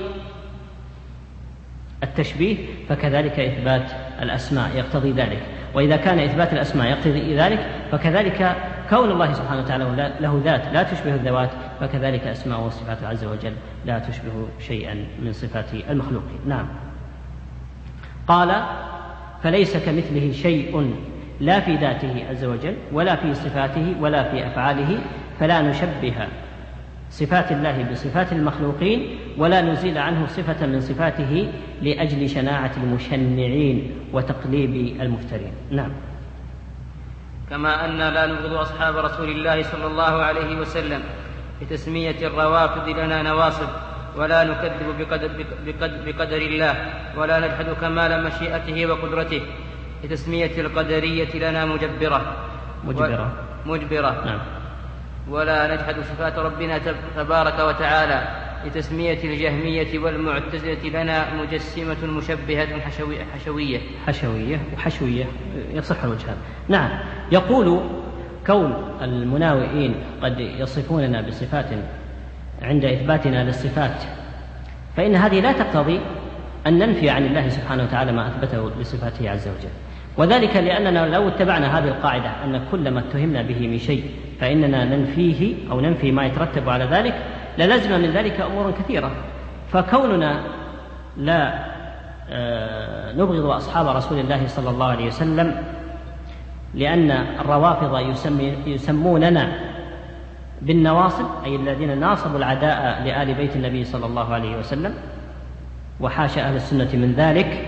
التشبيه فكذلك إثبات الأسماء يقتضي ذلك، وإذا كان إثبات الأسماء يقتضي ذلك فكذلك كون الله سبحانه وتعالى له ذات لا تشبه الذوات فكذلك أسماء وصفاته عز وجل لا تشبه شيئا من صفات المخلوقين. نعم. قال: فليس كمثله شيء لا في ذاته عز وجل ولا في صفاته ولا في أفعاله، فلا نشبه صفات الله بصفات المخلوقين ولا نزيل عنه صفة من صفاته لأجل شناعة المشنعين وتقليب المفترين. نعم. كما أن لا نبغض أصحاب رسول الله صلى الله عليه وسلم بتسمية الروافض لنا نواصب، ولا نكذب بقدر, بقدر, بقدر الله، ولا نجحد كمال مشيئته وقدرته بتسمية القدرية لنا مجبرة مجبرة, مجبرة. نعم. ولا نجحد صفات ربنا تبارك وتعالى لتسمية الجهمية والمعتزلة لنا مجسمة مشبهة حشوية حشوية حشوية وحشوية يصح الوجهان. نعم. يقول: كون المناوئين قد يصفوننا بصفات عند إثباتنا للصفات فإن هذه لا تقتضي أن ننفي عن الله سبحانه وتعالى ما أثبته لصفاته عز وجل، وذلك لأننا لو اتبعنا هذه القاعدة أن كل ما اتهمنا به من شيء فإننا ننفيه أو ننفي ما يترتب على ذلك للزم من ذلك أمور كثيرة. فكوننا لا نبغض أصحاب رسول الله صلى الله عليه وسلم لأن الروافض يسموننا بالنواصب، أي الذين ناصبوا العداء لآل بيت النبي صلى الله عليه وسلم، وحاشا أهل السنة من ذلك،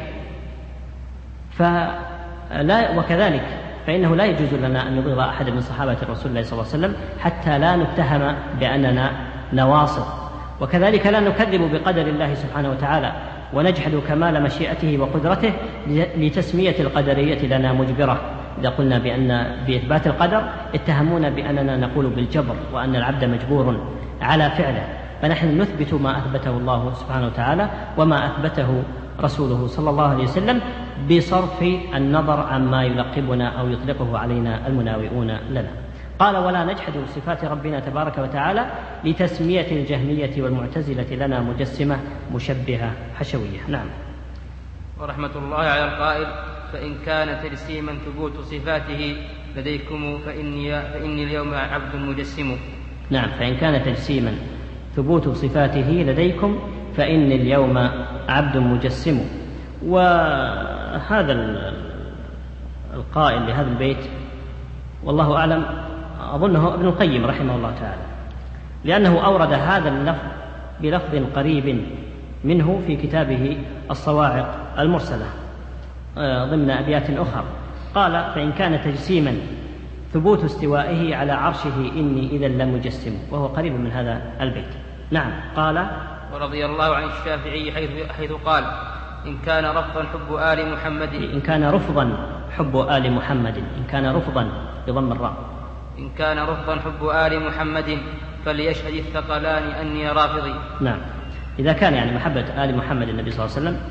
فلا وكذلك فإنه لا يجوز لنا أن نبغض أحد من صحابة رسول الله صلى الله عليه وسلم حتى لا نتهم بأننا نواصب. وكذلك لا نكذب بقدر الله سبحانه وتعالى ونجحد كمال مشيئته وقدرته لتسمية القدرية لنا مجبرة. إذا قلنا بأن بإثبات القدر اتهمونا بأننا نقول بالجبر وأن العبد مجبور على فعله، فنحن نثبت ما أثبته الله سبحانه وتعالى وما أثبته رسوله صلى الله عليه وسلم بصرف النظر عما يلقبنا أو يطلقه علينا المناوئون لنا. قال: ولا نجحد صفات ربنا تبارك وتعالى لتسمية الجهمية والمعتزلة لنا مجسمة مشبهة حشوية. نعم. ورحمة الله على القائل: فإن كان تجسيما ثبوت صفاته لديكم فإني, فإني اليوم عبد مجسم. نعم. فإن كان تجسيما ثبوت صفاته لديكم فإني اليوم عبد مجسم. وهذا القائل لهذا البيت والله أعلم أظنه ابن القيم رحمه الله تعالى، لأنه أورد هذا اللفظ بلفظ قريب منه في كتابه الصواعق المرسلة ضمن أبيات أخرى. قال: فإن كان تجسيما ثبوت استوائه على عرشه إني إذا لمجسم، وهو قريب من هذا البيت. نعم. قال: ورضي الله عن الشافعي حيث, حيث قال: إن كان رفضا حب آل محمد إن كان رفضا حب آل محمد إن كان رفضا بضم الراء إن كان رفضا حب آل محمد فليشهد الثقلان أني رافضي. نعم. إذا كان يعني محبة آل محمد النبي صلى الله عليه وسلم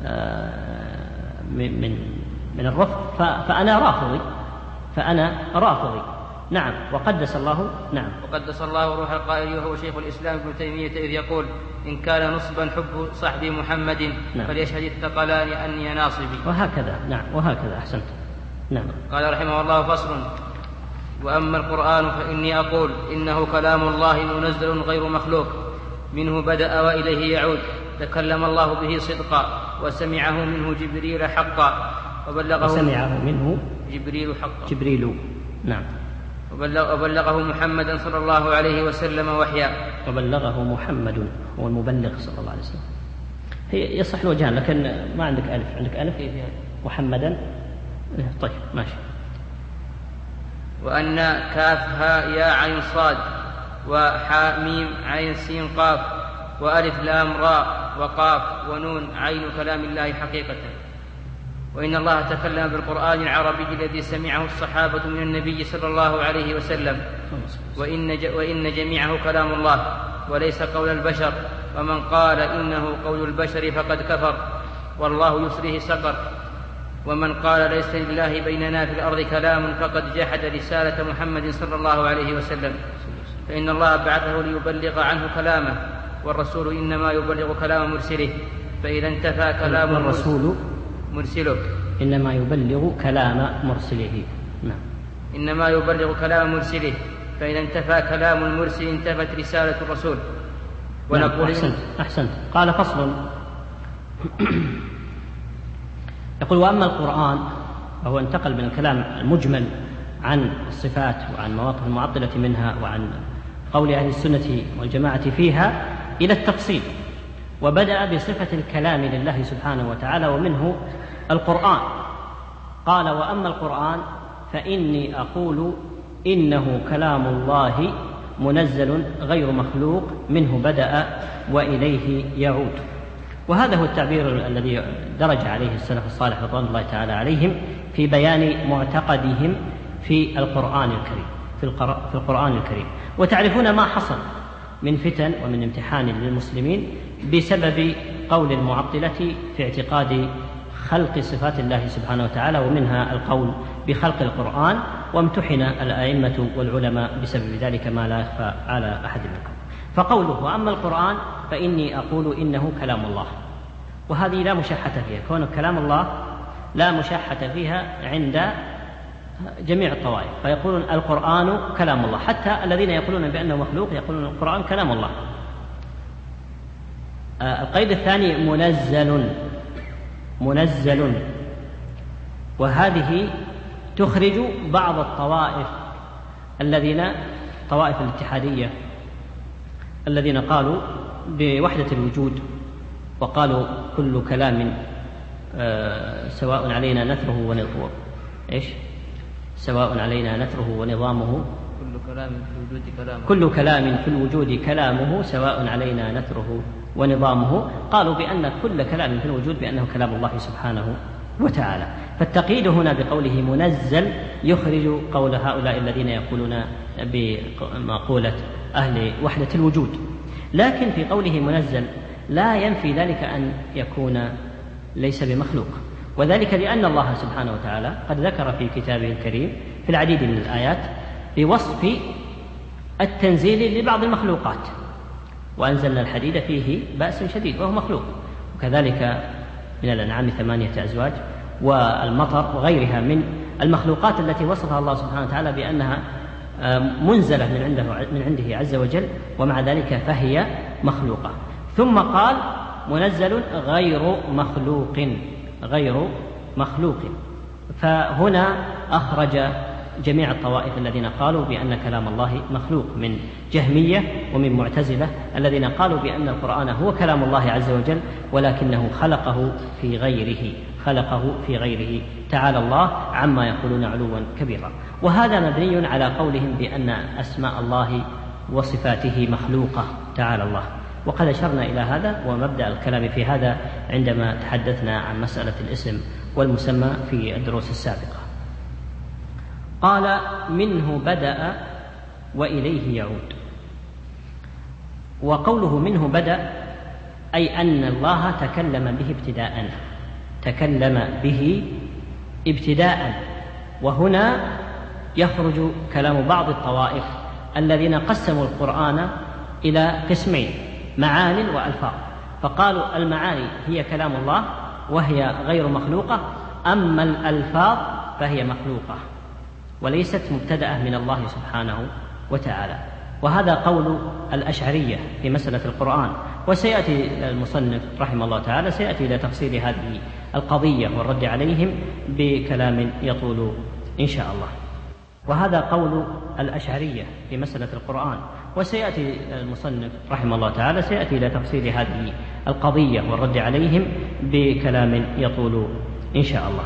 من من الرفض فأنا رافضي فأنا رافضي. نعم. وقدس الله نعم وقدس الله روح القائل وهو شيخ الإسلام ابن تيمية إذ يقول: إن كان نصبا حب صحب محمد نعم. فليشهد الثقلان أني ناصبي. وهكذا. نعم. وهكذا. أحسنت. نعم. قال رحمه الله: فصل. وأما القرآن فإني أقول إنه كلام الله منزل غير مخلوق، منه بدأ وإليه يعود، تكلم الله به صدقا وسمعه منه جبريل حقا وبلغه وسمعه منه جبريل حقا جبريل نعم وبلغه محمدا صلى الله عليه وسلم وحيا. وبلغه محمد هو المبلغ صلى الله عليه وسلم. هي يصح الوجهان لكن ما عندك ألف. عندك ألف فيها محمدا. طيب ماشي. وأن كافها يا عين صاد وحاء ميم عين سين قاف وألف لام راء وقاف ونون عين كلام الله حقيقة. وإن الله تكلم بالقرآن العربي الذي سمعه الصحابة من النبي صلى الله عليه وسلم، وإن, وإن جميعه كلام الله وليس قول البشر، ومن قال إنه قول البشر فقد كفر والله يصليه سقر، ومن قال ليس لله بيننا في الأرض كلام فقد جحد رسالة محمد صلى الله عليه وسلم، فإن الله بعثه ليبلغ عنه كلامه، والرسول إنما يبلغ كلام مرسله، فإذا انتفى كلام الرسول مرسله إنما يبلغ كلام مرسله. نعم. إنما يبلغ كلام مرسله، فإذا انتفى كلام المرسل انتفت رسالة الرسول. ونقول نعم. أحسنت أحسنت قال فصل. يقول وأما القرآن، وهو انتقل من الكلام المجمل عن الصفات وعن مواقف المعطلة منها وعن قول أهل السنة والجماعة فيها إلى التفصيل، وبدأ بصفة الكلام لله سبحانه وتعالى ومنه القرآن. قال وأما القرآن فإني أقول إنه كلام الله منزل غير مخلوق منه بدأ وإليه يعود. وهذا هو التعبير الذي درج عليه السلف الصالح رضوان الله تعالى عليهم في بيان معتقدهم في القرآن الكريم في القرآن الكريم. وتعرفون ما حصل من فتن ومن امتحان للمسلمين بسبب قول المعطلة في اعتقاد خلق صفات الله سبحانه وتعالى، ومنها القول بخلق القرآن، وامتحن الأئمة والعلماء بسبب ذلك ما لا يخفى على أحد منكم. فقوله وأما القرآن فإني أقول إنه كلام الله، وهذه لا مشاحة فيها، كون كلام الله لا مشاحة فيها عند جميع الطوائف، فيقولون القرآن كلام الله، حتى الذين يقولون بأنه مخلوق يقولون القرآن كلام الله. القيد الثاني منزل منزل، وهذه تخرج بعض الطوائف الذين طوائف الاتحادية الذين قالوا بوحدة الوجود، وقالوا كل كلام سواء علينا نثره ونظامه إيش سواء علينا نثره ونظامه كل كلام في الوجود كلامه كل كلام في الوجود كلامه سواء علينا نثره ونظامه. قالوا بأن كل كلام في الوجود بأنه كلام الله سبحانه وتعالى. فالتقييد هنا بقوله منزل يخرج قول هؤلاء الذين يقولون بمقولة أهل وحدة الوجود. لكن في قوله منزل لا ينفي ذلك أن يكون ليس بمخلوق، وذلك لأن الله سبحانه وتعالى قد ذكر في كتابه الكريم في العديد من الآيات بوصف التنزيل لبعض المخلوقات، وأنزلنا الحديد فيه بأس شديد وهو مخلوق، وكذلك من الأنعام ثمانية أزواج، والمطر وغيرها من المخلوقات التي وصفها الله سبحانه وتعالى بأنها منزلة من عنده من عنده عز وجل، ومع ذلك فهي مخلوقة. ثم قال منزل غير مخلوق غير مخلوق فهنا أخرج جميع الطوائف الذين قالوا بأن كلام الله مخلوق، من جهمية ومن معتزلة الذين قالوا بأن القرآن هو كلام الله عز وجل ولكنه خلقه في غيره خلقه في غيره تعالى الله عما يقولون علوا كبيرا. وهذا مبني على قولهم بأن أسماء الله وصفاته مخلوقة تعالى الله، وقد أشرنا إلى هذا ومبدأ الكلام في هذا عندما تحدثنا عن مسألة الاسم والمسمى في الدروس السابقة. قال منه بدأ وإليه يعود. وقوله منه بدأ أي أن الله تكلم به ابتداء تكلم به ابتداء وهنا يخرج كلام بعض الطوائف الذين قسموا القرآن إلى قسمين، معان وألفاظ، فقالوا المعاني هي كلام الله وهي غير مخلوقة، أما الألفاظ فهي مخلوقة وليست مبتدأة من الله سبحانه وتعالى. وهذا قول الأشعرية في مسألة القرآن، وسيأتي المصنف رحمه الله تعالى سيأتي إلى تفصيل هذه القضية والرد عليهم بكلام يطول إن شاء الله. وهذا قول الأشعرية في مسألة القرآن، وسيأتي المصنف رحمه الله تعالى سيأتي إلى تفصيل هذه القضية والرد عليهم بكلام يطول إن شاء الله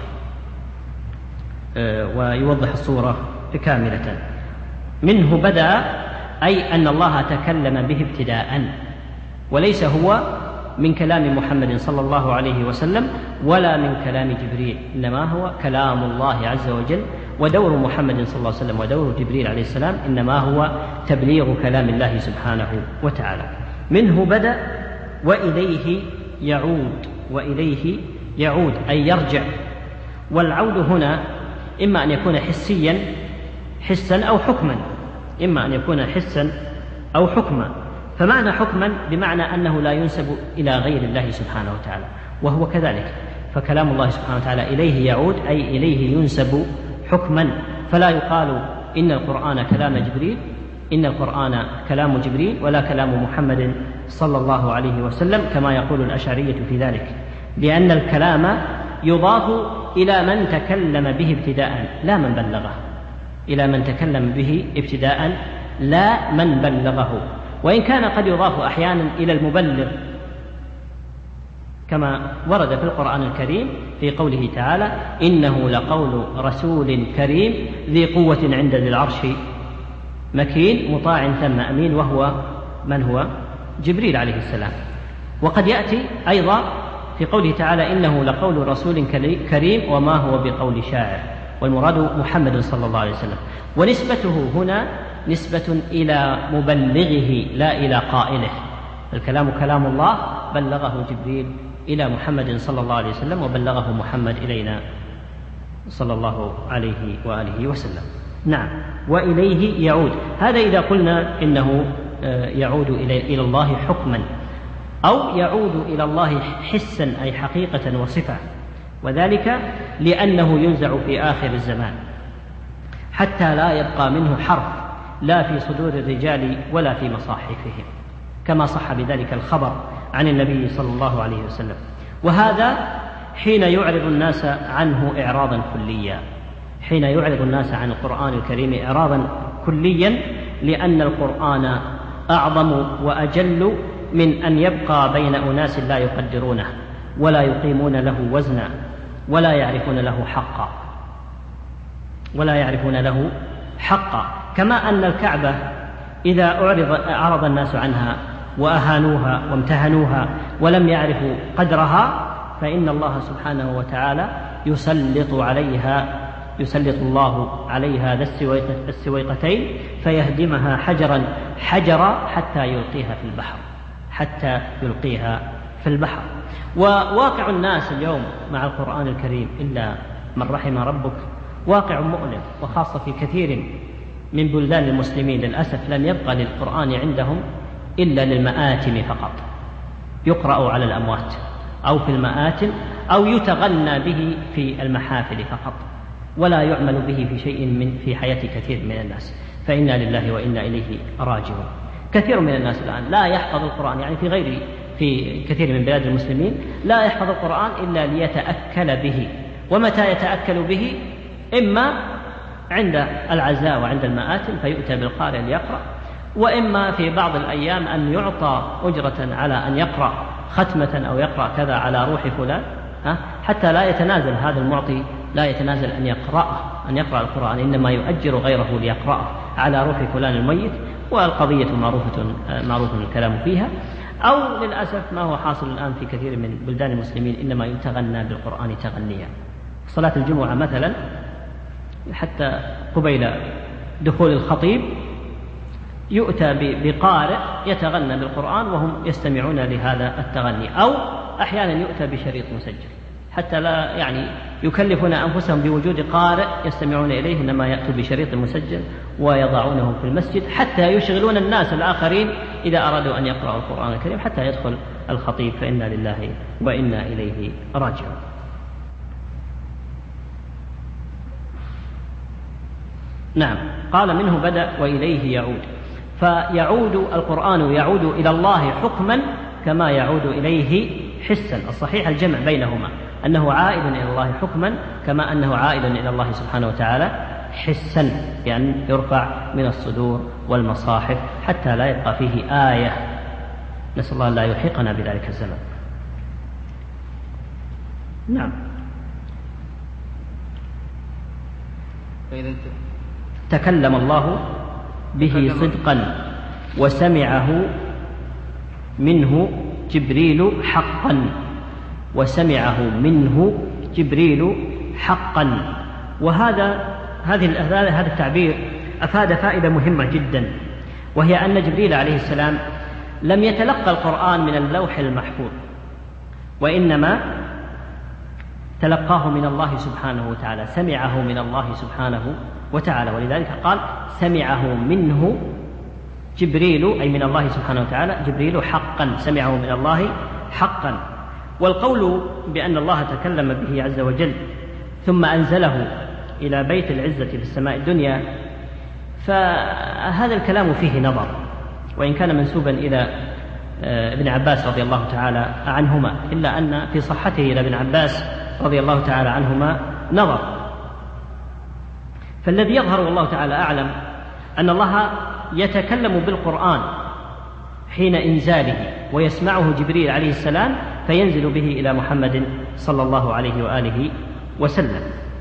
ويوضح الصورة كاملة. منه بدأ أي أن الله تكلم به ابتداء وليس هو من كلام محمد صلى الله عليه وسلم ولا من كلام جبريل، إنما هو كلام الله عز وجل. ودور محمد صلى الله عليه وسلم ودور جبريل عليه السلام إنما هو تبليغ كلام الله سبحانه وتعالى. منه بدأ وإليه يعود، وإليه يعود أي يرجع. والعود هنا إما أن يكون حسيا حسا أو حكما، إما أن يكون حسا أو حكما. فمعنى حكما بمعنى أنه لا ينسب إلى غير الله سبحانه وتعالى، وهو كذلك. فكلام الله سبحانه وتعالى إليه يعود أي إليه ينسب حكما، فلا يقال إن القرآن كلام جبريل إن القرآن كلام جبريل ولا كلام محمد صلى الله عليه وسلم كما يقول الأشعرية في ذلك، لأن الكلام يضاف إلى من تكلم به ابتداء لا من بلغه، إلى من تكلم به ابتداء لا من بلغه. وإن كان قد يضاف أحيانا إلى المبلغ كما ورد في القرآن الكريم في قوله تعالى إنه لقول رسول كريم ذي قوة عند ذي العرش مكين مطاع ثم أمين، وهو من هو؟ جبريل عليه السلام. وقد يأتي أيضا في قوله تعالى إنه لقول رسول كريم وما هو بقول شاعر، والمراد محمد صلى الله عليه وسلم. ونسبته هنا نسبة إلى مبلغه لا إلى قائله. الكلام كلام الله بلغه جبريل إلى محمد صلى الله عليه وسلم وبلغه محمد إلينا صلى الله عليه وآله وسلم. نعم، وإليه يعود. هذا إذا قلنا إنه يعود إلى الله حكما، أو يعود إلى الله حسا أي حقيقة وصفة، وذلك لأنه ينزع في آخر الزمان حتى لا يبقى منه حرف لا في صدور الرجال ولا في مصاحفهم، كما صح بذلك الخبر عن النبي صلى الله عليه وسلم. وهذا حين يعرض الناس عنه إعراضا كليا، حين يعرض الناس عن القرآن الكريم إعراضا كليا، لأن القرآن أعظم وأجل من أن يبقى بين أناس لا يقدرونه ولا يقيمون له وزنا ولا يعرفون له حقا ولا يعرفون له حقا. كما أن الكعبة إذا أعرض أعرض الناس عنها وأهانوها وامتهنوها ولم يعرفوا قدرها، فإن الله سبحانه وتعالى يسلط عليها يسلط الله عليها ذا السويقتين فيهدمها حجرا حجرا حتى يلقيها في البحر حتى يلقيها في البحر. وواقع الناس اليوم مع القرآن الكريم إلا من رحم ربك واقع مؤلم، وخاصة في كثير من بلدان المسلمين للأسف لم يبقى للقرآن عندهم إلا للمآتم فقط، يقرأ على الأموات أو في المآتم أو يتغنى به في المحافل فقط، ولا يعمل به في شيء من في حياة كثير من الناس. فإنا لله وإنا إليه راجعون. كثير من الناس الآن لا يحفظ القرآن، يعني في غير في كثير من بلاد المسلمين لا يحفظ القرآن إلا ليتأكل به. ومتى يتأكل به؟ إما عند العزاء وعند المآتم فيؤتى بالقارئ ليقرأ، وإما في بعض الأيام أن يعطى أجرة على أن يقرأ ختمة أو يقرأ كذا على روح فلان، حتى لا يتنازل هذا المعطي لا يتنازل أن يقرأ أن يقرأ القرآن، إنما يؤجر غيره ليقرأه على روح فلان الميت. والقضية معروفة معروف الكلام فيها. أو للأسف ما هو حاصل الآن في كثير من بلدان المسلمين إنما يتغنى بالقرآن تغنيا. صلاة الجمعة مثلا حتى قبيل دخول الخطيب يؤتى بقارئ يتغنى بالقرآن وهم يستمعون لهذا التغني، أو أحيانا يؤتى بشريط مسجل حتى لا يعني يكلفون أنفسهم بوجود قارئ يستمعون إليه، إنما يأتوا بشريط مسجل ويضعونه في المسجد حتى يشغلون الناس الآخرين إذا أرادوا أن يقرأوا القرآن الكريم حتى يدخل الخطيب. فإنا لله وإنا إليه راجعون. نعم، قال منه بدأ وإليه يعود. فيعود القرآن يعود إلى الله حكما كما يعود إليه حسا. الصحيح الجمع بينهما، أنه عائد إلى الله حكما كما أنه عائد إلى الله سبحانه وتعالى حسا، يعني يرفع من الصدور والمصاحف حتى لا يبقى فيه آية. نسأل الله لا يلحقنا بذلك الزمن. نعم. تكلم الله به صدقا وسمعه منه جبريل حقا، وسمعه منه جبريل حقا. وهذا هذه هذا التعبير أفاد فائدة مهمة جدا، وهي أن جبريل عليه السلام لم يتلقى القرآن من اللوح المحفوظ، وإنما تلقاه من الله سبحانه وتعالى، سمعه من الله سبحانه وتعالى، ولذلك قال سمعه منه جبريل، أي من الله سبحانه وتعالى، جبريل حقا، سمعه من الله حقا. والقول بأن الله تكلم به عز وجل ثم أنزله إلى بيت العزة في السماء الدنيا، فهذا الكلام فيه نظر، وإن كان منسوبا إلى ابن عباس رضي الله تعالى عنهما، إلا أن في صحته إلى ابن عباس رضي الله تعالى عنهما نظر. فالذي يظهر والله تعالى أعلم أن الله يتكلم بالقرآن حين إنزاله، ويسمعه جبريل عليه السلام فينزل به إلى محمد صلى الله عليه وآله وسلم.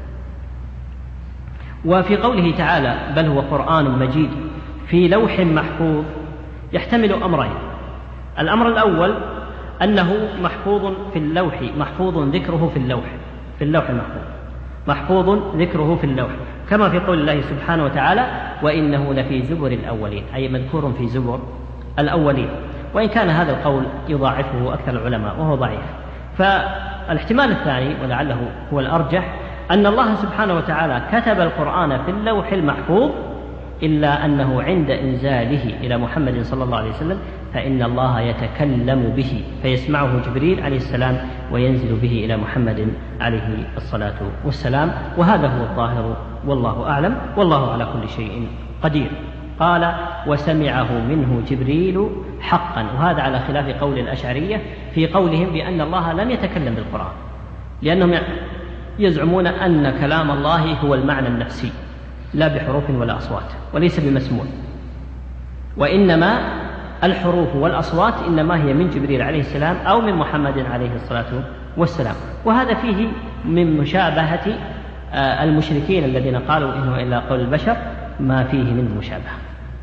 وفي قوله تعالى بل هو قرآن مجيد في لوح محفوظ يحتمل أمرين: الأمر الأول أنه محفوظ في اللوح، محفوظ ذكره في اللوح، في اللوح المحفوظ، محفوظ ذكره في اللوح، كما في قول الله سبحانه وتعالى وإنه لفي زبر الأولين، أي مذكور في زبر الأولين. وإن كان هذا القول يضاعفه أكثر العلماء وهو ضعيف. فالاحتمال الثاني ولعله هو الأرجح أن الله سبحانه وتعالى كتب القرآن في اللوح المحفوظ، إلا أنه عند إنزاله إلى محمد صلى الله عليه وسلم فإن الله يتكلم به فيسمعه جبريل عليه السلام وينزل به إلى محمد عليه الصلاة والسلام. وهذا هو الظاهر والله أعلم، والله على كل شيء قدير. قال وسمعه منه جبريل حقا، وهذا على خلاف قول الأشعرية في قولهم بأن الله لم يتكلم بالقرآن، لأنهم يزعمون أن كلام الله هو المعنى النفسي لا بحروف ولا أصوات، وليس بمسموع، وإنما الحروف والأصوات إنما هي من جبريل عليه السلام أو من محمد عليه الصلاة والسلام. وهذا فيه من مشابهة المشركين الذين قالوا إنه إلا قول البشر ما فيه من مشابهة.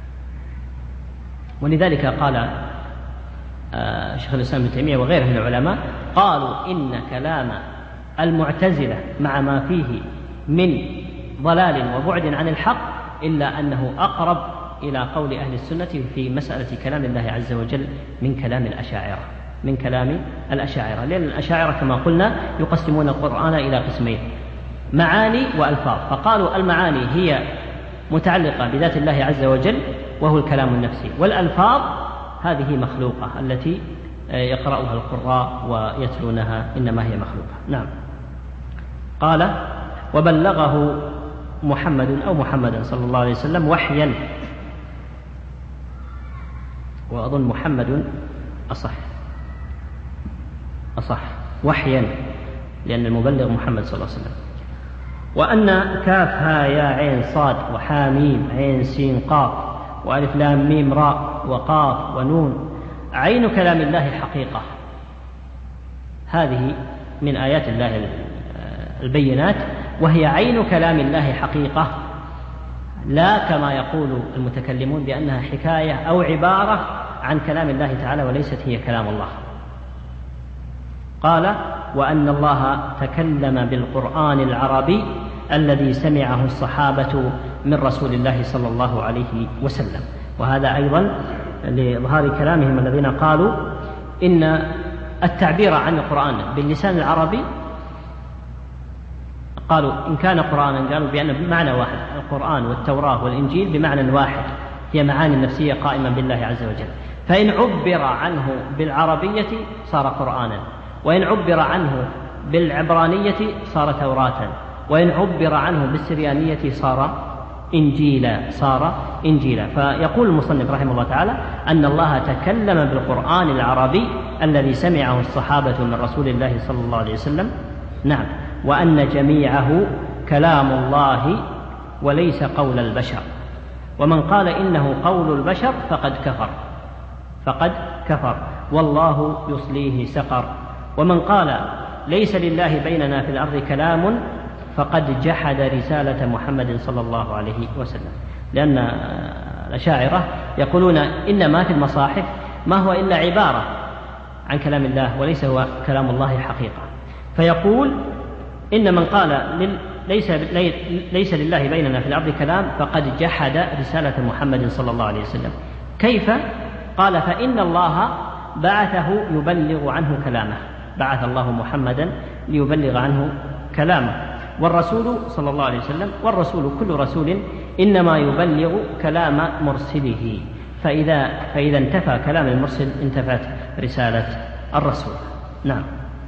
ولذلك قال شيخ الإسلام ابن تيمية وغيره من العلماء قالوا إن كلام المعتزلة مع ما فيه من ضلال وبعد عن الحق إلا أنه أقرب إلى قول أهل السنة في مسألة كلام الله عز وجل من كلام الأشاعرة، من كلام الأشاعرة، لأن الأشاعرة كما قلنا يقسمون القرآن إلى قسمين: معاني وألفاظ، فقالوا المعاني هي متعلقة بذات الله عز وجل وهو الكلام النفسي، والألفاظ هذه مخلوقة التي يقرأها القراء ويتلونها إنما هي مخلوقة. نعم. قال وبلغه محمد أو محمد صلى الله عليه وسلم وحيا، وأظن محمد أصح أصح وحيا لأن المبلغ محمد صلى الله عليه وسلم. وأن كاف ها يا عين صاد وحاميم عين سين قاف وألف لام ميم راء وقاف ونون عين كلام الله حقيقة، هذه من آيات الله البينات، وهي عين كلام الله حقيقة، لا كما يقول المتكلمون بأنها حكاية أو عبارة عن كلام الله تعالى وليست هي كلام الله. قال وأن الله تكلم بالقرآن العربي الذي سمعه الصحابة من رسول الله صلى الله عليه وسلم. وهذا أيضا لإظهار كلامهم الذين قالوا إن التعبير عن القرآن باللسان العربي، قالوا إن كان قرآنا قالوا بأن بمعنى واحد، القرآن والتوراة والإنجيل بمعنى واحد، هي معاني نفسية قائمة بالله عز وجل، فإن عبر عنه بالعربية صار قرآنا، وإن عبر عنه بالعبرانية صار توراة، وإن عبر عنه بالسريانية صار إنجيلا صار إنجيلا. فيقول المصنف رحمه الله تعالى أن الله تكلم بالقرآن العربي الذي سمعه الصحابة من رسول الله صلى الله عليه وسلم. نعم. وأن جميعه كلام الله وليس قول البشر، ومن قال إنه قول البشر فقد كفر فقد كفر والله يصليه سقر، ومن قال ليس لله بيننا في الأرض كلام فقد جحد رسالة محمد صلى الله عليه وسلم. لأن الأشاعرة يقولون إنما في المصاحف ما هو إلا عبارة عن كلام الله وليس هو كلام الله حقيقة. فيقول إن من قال ليس, ليس لله بيننا في الأرض كلام فقد جحد رسالة محمد صلى الله عليه وسلم. كيف؟ قال فإن الله بعثه يبلغ عنه كلامه، بعث الله محمدا ليبلغ عنه كلامه، والرسول صلى الله عليه وسلم والرسول كل رسول إنما يبلغ كلام مرسله، فإذا, فإذا انتفى كلام المرسل انتفت رسالة الرسول. نعم.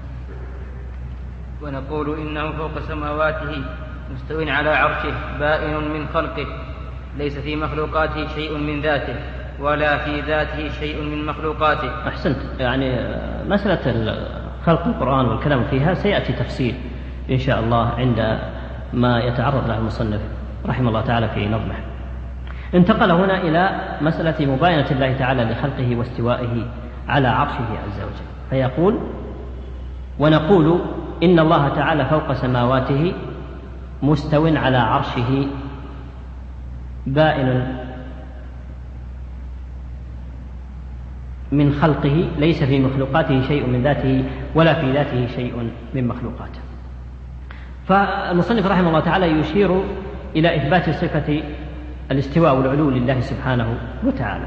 ونقول إنه فوق سماواته مستو على عرشه بائن من خلقه، ليس في مخلوقاته شيء من ذاته ولا في ذاته شيء من مخلوقاته. أحسنت. يعني مسألة خلق القرآن والكلام فيها سيأتي تفصيل إن شاء الله عند ما يتعرض له المصنف رحمه الله تعالى في نظمه. انتقل هنا إلى مسألة مباينة الله تعالى لخلقه واستوائه على عرشه عز وجل، فيقول ونقول إن الله تعالى فوق سماواته مستو على عرشه بائن من خلقه، ليس في مخلوقاته شيء من ذاته ولا في ذاته شيء من مخلوقاته. فالمصنف رحمه الله تعالى يشير إلى إثبات صفة الاستواء والعلو لله سبحانه وتعالى،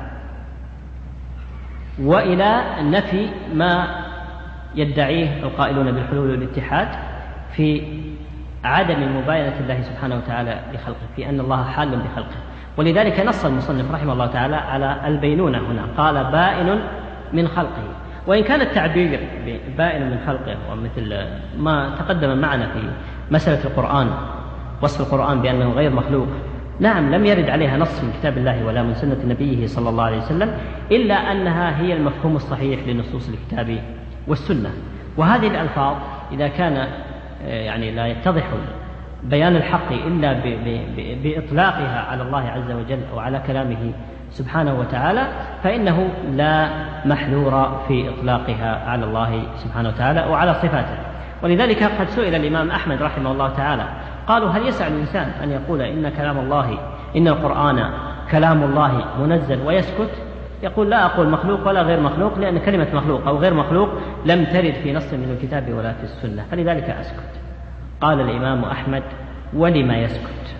وإلى نفي ما يدعيه القائلون بالحلول والاتحاد في عدم مباينة الله سبحانه وتعالى لخلقه، في أن الله حال بخلقه. ولذلك نص المصنف رحمه الله تعالى على البينونة هنا، قال بائن من خلقه. وإن كان التعبير بائن من خلقه ومثل ما تقدم معنا في مسألة القرآن، وصف القرآن بأنه غير مخلوق، نعم لم يرد عليها نص من كتاب الله ولا من سنة نبيه صلى الله عليه وسلم، إلا أنها هي المفهوم الصحيح لنصوص الكتاب والسنة. وهذه الألفاظ إذا كان يعني لا يتضح بيان الحق إلا بإطلاقها على الله عز وجل أو على كلامه سبحانه وتعالى، فإنه لا محذور في إطلاقها على الله سبحانه وتعالى وعلى صفاته. ولذلك قد سئل الإمام أحمد رحمه الله تعالى، قالوا هل يسع الإنسان أن يقول إن كلام الله إن القرآن كلام الله منزل ويسكت؟ يقول لا أقول مخلوق ولا غير مخلوق، لأن كلمة مخلوق أو غير مخلوق لم ترد في نص من الكتاب ولا في السنة، فلذلك أسكت. قال الإمام أحمد ولما يسكت؟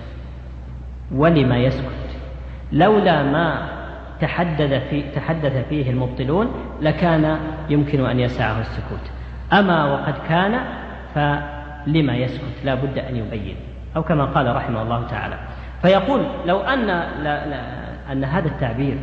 ولما يسكت؟ لولا ما تحدث, في تحدث فيه المبطلون لكان يمكن أن يسعه السكوت، أما وقد كان فلما يسكت؟ لا بد أن يبين، أو كما قال رحمه الله تعالى. فيقول لو أن, لا لا أن هذا التعبير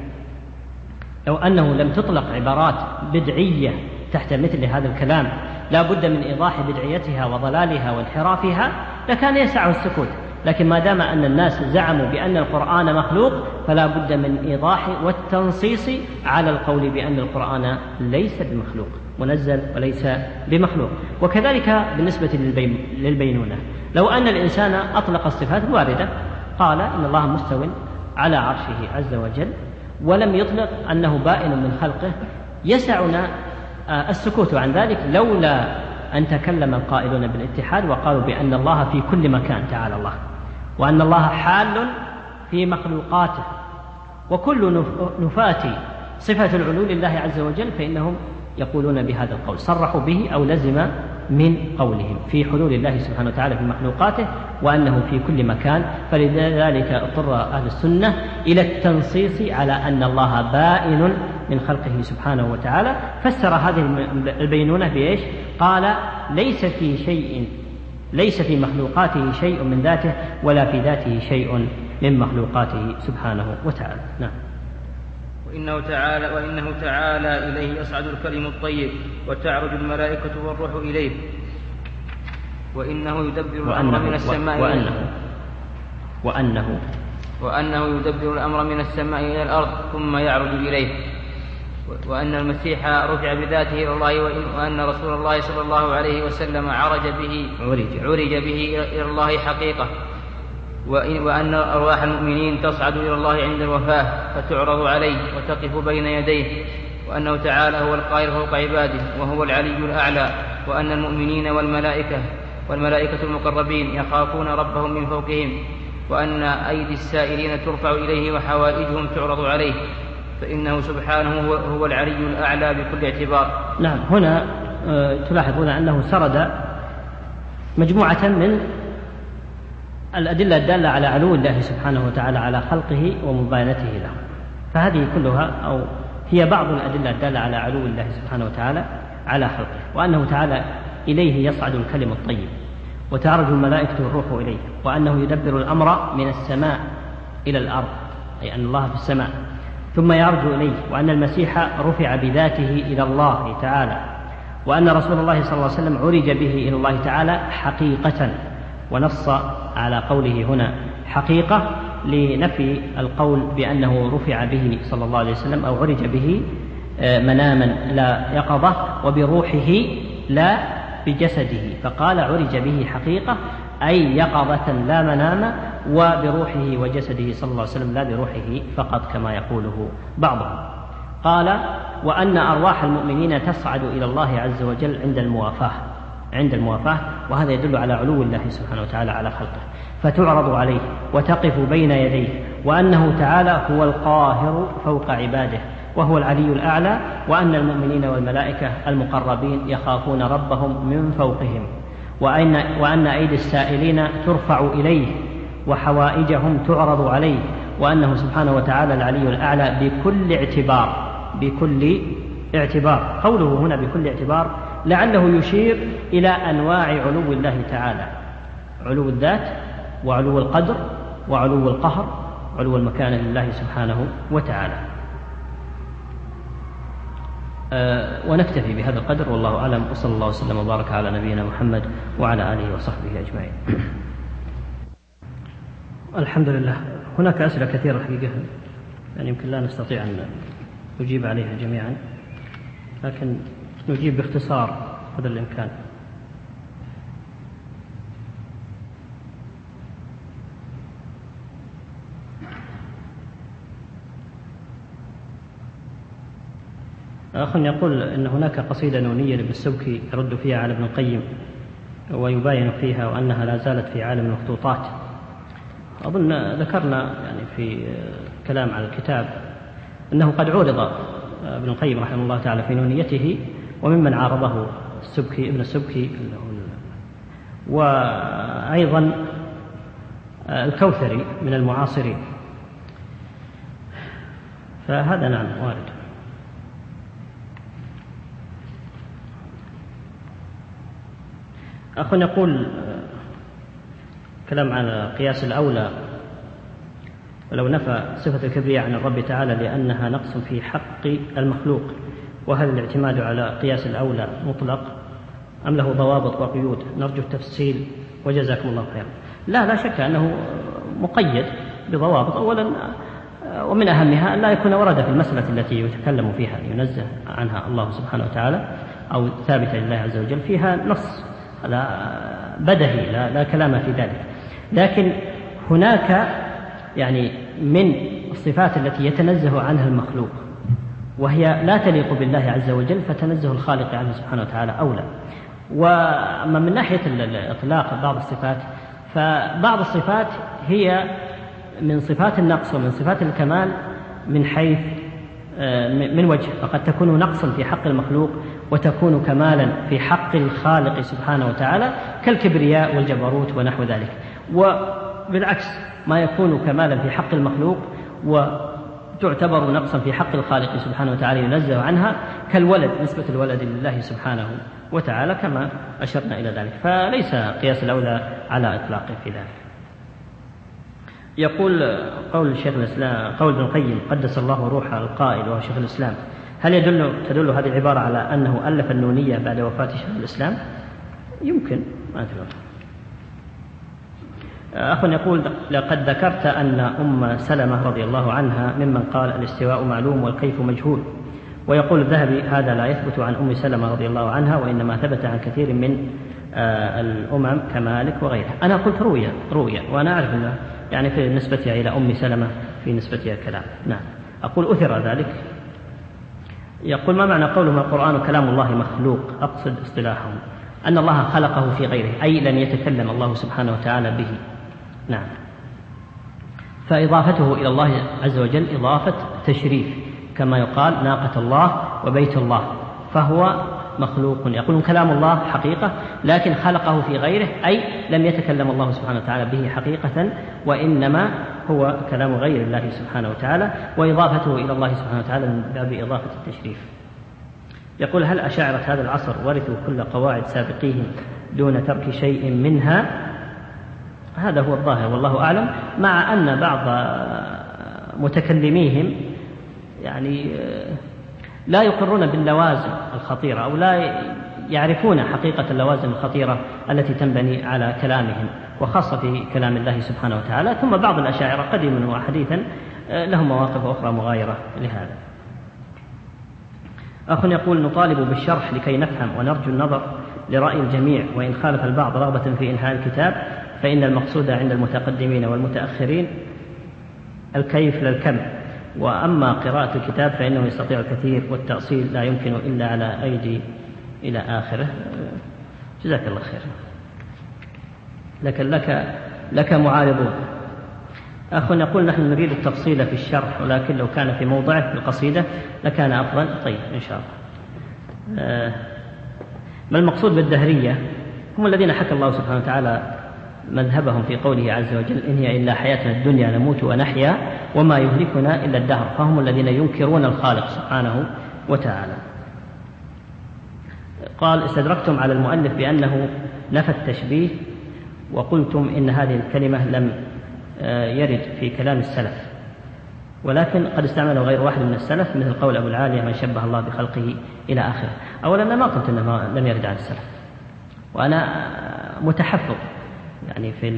لو أنه لم تطلق عبارات بدعية تحت مثل هذا الكلام لا بد من إيضاح بدعيتها وضلالها وانحرافها لكان يسعه السكوت، لكن ما دام أن الناس زعموا بأن القرآن مخلوق فلا بد من إيضاح والتنصيص على القول بأن القرآن ليس بمخلوق، منزل وليس بمخلوق. وكذلك بالنسبة للبينونة، لو أن الإنسان أطلق الصفات الواردة، قال إن الله مستو على عرشه عز وجل، ولم يطلق أنه بائن من خلقه، يسعنا السكوت عن ذلك لولا أن تكلم القائلون بالاتحاد وقالوا بأن الله في كل مكان تعالى الله، وأن الله حال في مخلوقاته، وكل نفاة صفة العلو لله عز وجل فإنهم يقولون بهذا القول، صرحوا به أو لزم من قولهم في حلول الله سبحانه وتعالى في مخلوقاته وأنه في كل مكان. فلذلك اضطر أهل السنة إلى التنصيص على أن الله بائن من خلقه سبحانه وتعالى. فسر هذه البينونة بإيش؟ قال ليس في شيء ليس في مخلوقاته شيء من ذاته ولا في ذاته شيء من مخلوقاته سبحانه وتعالى. نعم. وإنه تعالى, وإنه تعالى إليه يصعد الكلم الطيب وتعرج الملائكة والروح إليه، وإنه يدبر الأمر من السماء وأنه, وأنه, وأنه يدبر الأمر من السماء إلى الأرض ثم يعرج إليه، وأن المسيح رفع بذاته إلى الله، وأن رسول الله صلى الله عليه وسلم عرج به عرج به إلى الله حقيقة، وأن أرواح المؤمنين تصعد إلى الله عند الوفاة فتعرض عليه وتقف بين يديه، وأنه تعالى هو القاهر فوق عباده وهو العلي الأعلى، وأن المؤمنين والملائكة والملائكة المقربين يخافون ربهم من فوقهم، وأن أيدي السائلين ترفع إليه وحوائجهم تعرض عليه، فإنه سبحانه هو العلي الأعلى بكل اعتبار. نعم. هنا تلاحظون أنه سرد مجموعة من الأدلة الدالة على علو الله سبحانه وتعالى على خلقه ومباينته له، فهذه كلها أو هي بعض الأدلة الدالة على علو الله سبحانه وتعالى على خلقه، وأنه تعالى إليه يصعد الكلم الطيب وتعرج الملائكة والروح إليه، وأنه يدبر الأمر من السماء إلى الأرض، أي أن الله في السماء ثم يعرج إليه، وأن المسيح رفع بذاته إلى الله تعالى، وأن رسول الله صلى الله عليه وسلم عرج به إلى الله تعالى حقيقة، ونص على قوله هنا حقيقة لنفي القول بأنه رفع به صلى الله عليه وسلم أو عرج به مناما لا يقظة، وبروحه لا بجسده، فقال عرج به حقيقة أي يقظة لا منام، وبروحه وجسده صلى الله عليه وسلم لا بروحه فقط كما يقوله بعضهم. قال وأن أرواح المؤمنين تصعد إلى الله عز وجل عند الموافاة عند الموافاة وهذا يدل على علو الله سبحانه وتعالى على خلقه، فتعرض عليه وتقف بين يديه، وأنه تعالى هو القاهر فوق عباده وهو العلي الأعلى، وأن المؤمنين والملائكة المقربين يخافون ربهم من فوقهم، وأن, وأن أيدي السائلين ترفع إليه وحوائجهم تعرض عليه، وأنه سبحانه وتعالى العلي الأعلى بكل اعتبار بكل اعتبار. قوله هنا بكل اعتبار لعله يشير إلى أنواع علو الله تعالى: علو الذات، وعلو القدر، وعلو القهر، علو المكان لله سبحانه وتعالى. أه ونكتفي بهذا القدر والله أعلم، وصلى الله وسلم وبارك على نبينا محمد وعلى آله وصحبه أجمعين. الحمد لله. هناك أسئلة كثيرة حقيقة يعني يمكن لا نستطيع أن نجيب عليها جميعا، لكن نجيب باختصار قدر الإمكان. أخ يقول إن هناك قصيدة نونية لابن السبكي يرد فيها على ابن القيم ويباين فيها وأنها لا زالت في عالم المخطوطات. أظن ذكرنا يعني في كلام على الكتاب أنه قد عرض ابن القيم رحمه الله تعالى في نونيته، وممن عارضه السبكي ابن السبكي وأيضا الكوثري من المعاصرين، فهذا نعم وارد. أخ يقول كلام عن قياس الأولى، ولو نفى صفة الكبرياء عن الرب تعالى لأنها نقص في حق المخلوق، وهل الاعتماد على قياس الأولى مطلق أم له ضوابط وقيود؟ نرجو التفصيل وجزاكم الله خيرا. لا لا شك أنه مقيد بضوابط. أولا ومن أهمها أن لا يكون ورد في المسألة التي يتكلم فيها ينزه عنها الله سبحانه وتعالى أو ثابتة لله عز وجل فيها نص لا بدهي لا, لا كلام في ذلك، لكن هناك يعني من الصفات التي يتنزه عنها المخلوق وهي لا تليق بالله عز وجل، فتنزه الخالق عنه سبحانه وتعالى أولى. وأما من ناحية الإطلاق بعض الصفات، فبعض الصفات هي من صفات النقص ومن صفات الكمال من حيث من وجه، فقد تكون نقصا في حق المخلوق وتكون كمالا في حق الخالق سبحانه وتعالى كالكبرياء والجبروت ونحو ذلك، وبالعكس ما يكون كمالا في حق المخلوق وتعتبر نقصا في حق الخالق سبحانه وتعالى ينزه عنها كالولد، نسبة الولد لله سبحانه وتعالى كما أشرنا إلى ذلك، فليس قياس الأولى على إطلاقه في ذلك. يقول قول شيخ الإسلام قول ابن القيم قدس الله روحه القائل وهو شيخ الإسلام، هل يدل تدل هذه العبارة على أنه ألف النونية بعد وفاة شيخ الإسلام؟ يمكن، ما أدري. أخ يقول لقد ذكرت أن أم سلمة رضي الله عنها ممن قال الاستواء معلوم والكيف مجهول، ويقول الذهبي هذا لا يثبت عن أم سلمة رضي الله عنها، وإنما ثبت عن كثير من الأمم كمالك وغيره. أنا قلت رؤيا رؤيا وأنا أعرف أنه يعني في نسبتها إلى أم سلمة في نسبتها كلام. نعم، أقول أثر ذلك. يقول ما معنى قوله ما القرآن كلام الله مخلوق؟ أقصد اصطلاحهم أن الله خلقه في غيره، أي لن يتكلم الله سبحانه وتعالى به. نعم، فإضافته إلى الله عز وجل إضافة تشريف كما يقال ناقة الله وبيت الله، فهو مخلوق. يقولون كلام الله حقيقة لكن خلقه في غيره، أي لم يتكلم الله سبحانه وتعالى به حقيقة، وإنما هو كلام غير الله سبحانه وتعالى، وإضافته إلى الله سبحانه وتعالى من باب إضافة التشريف. يقول هل أشاعرة هذا العصر ورثوا كل قواعد سابقيهم دون ترك شيء منها؟ هذا هو الظاهر والله أعلم، مع أن بعض متكلميهم يعني لا يقرون باللوازم الخطيرة أو لا يعرفون حقيقة اللوازم الخطيرة التي تنبني على كلامهم، وخاصة في كلام الله سبحانه وتعالى. ثم بعض الأشاعرة قديما وحديثا لهم مواقف أخرى مغايرة لهذا. أخ يقول نطالب بالشرح لكي نفهم ونرجو النظر لرأي الجميع، وإن خالف البعض رغبة في إنهاء الكتاب فإن المقصود عند المتقدمين والمتأخرين الكيف للكم، وأما قراءة الكتاب فإنه يستطيع الكثير والتأصيل لا يمكن إلا على أيدي إلى آخره. جزاك الله خير. لكن لك, لك معارضون. أخ يقول نحن نريد التفصيل في الشرح، ولكن لو كان في موضعه في القصيدة لكان أفضل. طيب إن شاء الله. آه ما المقصود بالدهرية؟ هم الذين حكى الله سبحانه وتعالى مذهبهم في قوله عز وجل إن هي إلا حياتنا الدنيا نموت ونحيا وما يهلكنا إلا الدهر، فهم الذين ينكرون الخالق سبحانه وتعالى. قال استدركتم على المؤلف بأنه نفى التشبيه، وقلتم إن هذه الكلمة لم يرد في كلام السلف، ولكن قد استعمله غير واحد من السلف مثل قول أبو العالية من شبه الله بخلقه إلى آخره. أولا أنا ما قلت أنه لم يرد عن السلف، وأنا متحفظ يعني في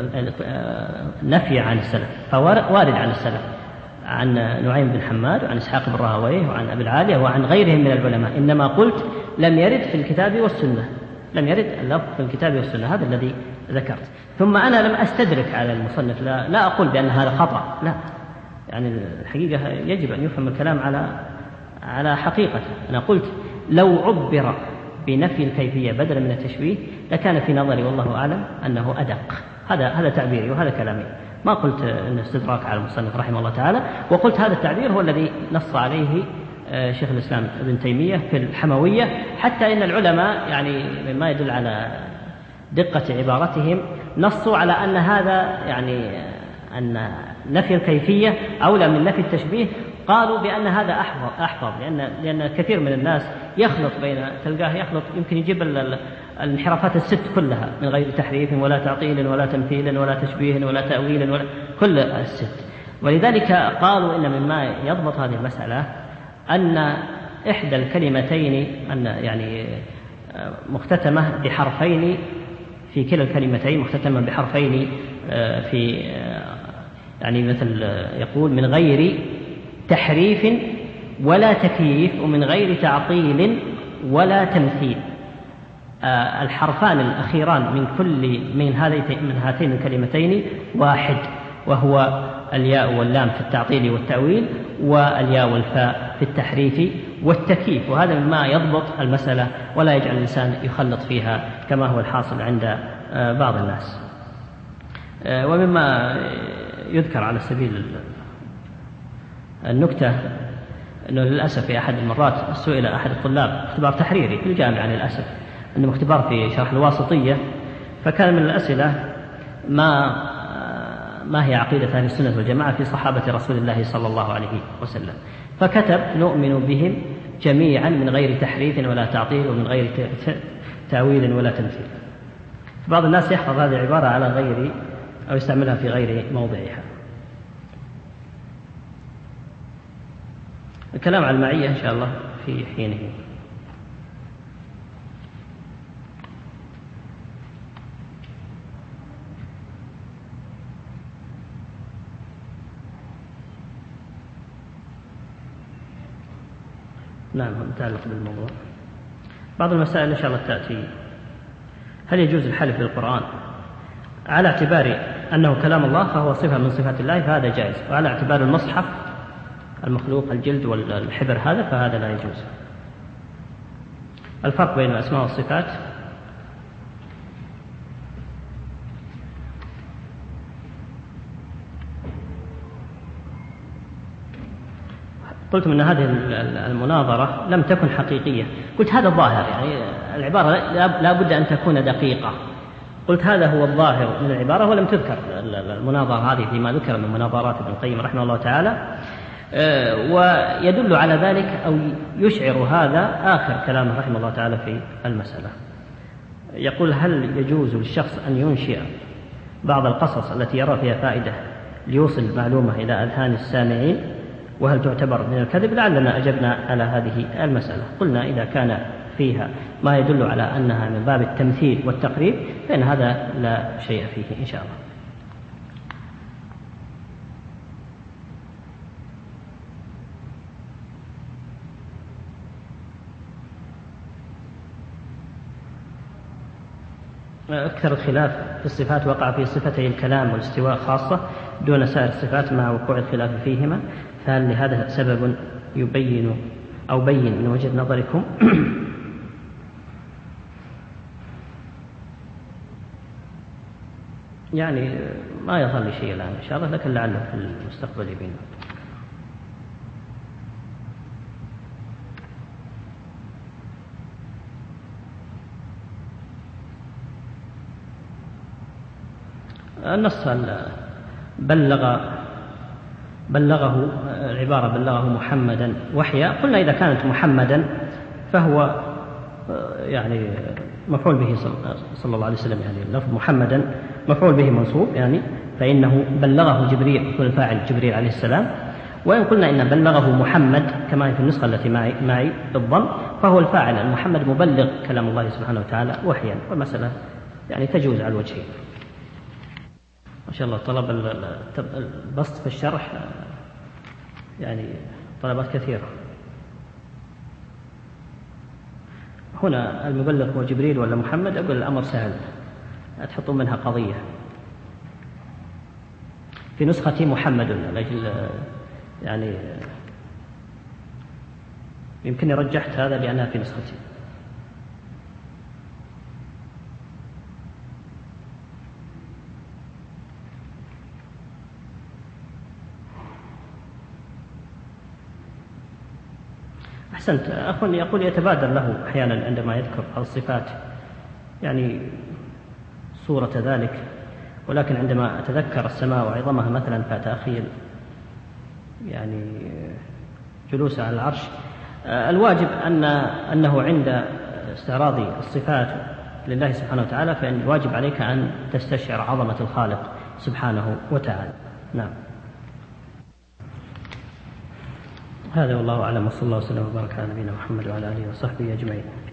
النفي عن السلف، فوارد عن السلف عن نعيم بن حماد وعن إسحاق بن راهويه وعن أبي العالية وعن غيرهم من العلماء، إنما قلت لم يرد في الكتاب والسنة، لم يرد اللفظ في الكتاب والسنة، هذا الذي ذكرت. ثم أنا لم أستدرك على المصنف، لا, لا أقول بأن هذا خطأ، لا، يعني الحقيقة يجب أن يفهم الكلام على على حقيقته. أنا قلت لو عبر بنفي الكيفية بدلا من التشبيه لكان في نظري والله أعلم أنه أدق. هذا هذا تعبيري وهذا كلامي، ما قلت أن استدراك على المصنف رحمه الله تعالى، وقلت هذا التعبير هو الذي نص عليه شيخ الإسلام ابن تيمية في الحموية، حتى إن العلماء يعني مما يدل على دقة عبارتهم نصوا على أن هذا يعني أن نفي الكيفية أولى من نفي التشبيه. قالوا بأن هذا أحفظ, أحفظ لأن, لأن كثير من الناس يخلط بين تلقاه يخلط يمكن يجيب الانحرافات الست كلها من غير تحريف ولا تعطيل ولا تمثيل ولا تشبيه ولا تأويل ولا كل الست. ولذلك قالوا إن مما يضبط هذه المسألة أن إحدى الكلمتين أن يعني مختتمة بحرفين في كلا الكلمتين، مختتمة بحرفين في يعني مثل يقول من غير تحريف ولا تكييف ومن غير تعطيل ولا تمثيل. الحرفان الأخيران من كل من من هاتين الكلمتين واحد، وهو الياء واللام في التعطيل والتأويل، والياء والفاء في التحريف والتكييف، وهذا مما يضبط المسألة ولا يجعل الإنسان يخلط فيها كما هو الحاصل عند بعض الناس. ومما يذكر على سبيل النكتة أنه للأسف في أحد المرات سئل أحد الطلاب اختبار تحريري في الجامعة للأسف، أنه اختبار في شرح الواسطية، فكان من الأسئلة ما ما هي عقيدة أهل السنة والجماعة في صحابة رسول الله صلى الله عليه وسلم، فكتب نؤمن بهم جميعا من غير تحريف ولا تعطيل ومن غير تأويل ولا تمثيل. بعض الناس يحفظ هذه العبارة على غير أو يستعملها في غير موضعها. الكلام على المعية إن شاء الله في حينه. نعم متعلق بالموضوع. بعض المسائل إن شاء الله تأتي. هل يجوز الحلف بالقرآن؟ على اعتبار أنه كلام الله فهو صفة من صفات الله فهذا جائز، وعلى اعتبار المصحف المخلوق الجلد والحبر هذا فهذا لا يجوز. الفرق بين الأسماء والصفات قلتم أن هذه المناظرة لم تكن حقيقية. قلت هذا الظاهر، يعني العبارة لا بد أن تكون دقيقة. قلت هذا هو الظاهر من العبارة، ولم تذكر المناظرة هذه فيما ذكر من مناظرات ابن القيم رحمه الله تعالى. ويدل على ذلك أو يشعر هذا آخر كلامه رحمه الله تعالى في المسألة. يقول: هل يجوز للشخص أن ينشئ بعض القصص التي يرى فيها فائدة ليوصل المعلومة إلى أذهان السامعين، وهل تعتبر من الكذب؟ لعلنا أجبنا على هذه المسألة. قلنا إذا كان فيها ما يدل على أنها من باب التمثيل والتقريب فإن هذا لا شيء فيه إن شاء الله. أكثر الخلاف في الصفات وقع في صفتي الكلام والاستواء خاصة دون سائر الصفات مع وقوع الخلاف فيهما، فهل لهذا سبب يبين أو بين من وجهة نظركم؟ يعني ما يظهر لي شيء الآن إن شاء الله، لكن لعله في المستقبل يبين. النص بلغ بلغه العبارة بلغه محمدا وحيا. قلنا إذا كانت محمدا فهو يعني مفعول به صلى الله عليه وسلم، يعني لفظ محمدا مفعول به منصوب، يعني فإنه بلغه جبريل، يكون الفاعل جبريل عليه السلام. وإن قلنا إن بلغه محمد كما في النسخة التي معي, معي بالضم فهو الفاعل، المحمد مبلغ كلام الله سبحانه وتعالى وحيا، والمسألة يعني تجوز على الوجهين. ما شاء الله طلب البسط في الشرح يعني طلبات كثيرة. هنا المبلغ هو جبريل ولا محمد؟ أقول الأمر سهل، تحطون منها قضية. في نسختي محمد، لأجل يعني يمكنني رجحت هذا لأنها في نسختي. أحسنت. أخ يقول يتبادر له أحيانا عندما يذكر الصفات يعني صورة ذلك، ولكن عندما أتذكر السماء وعظمها مثلا فأتأخيل يعني جلوس على العرش. الواجب أن أنه عند استعراض الصفات لله سبحانه وتعالى فإن الواجب عليك أن تستشعر عظمة الخالق سبحانه وتعالى. نعم، هذا والله أعلم، وصلى الله وسلم وبارك على نبينا محمد وعلى آله وصحبه أجمعين.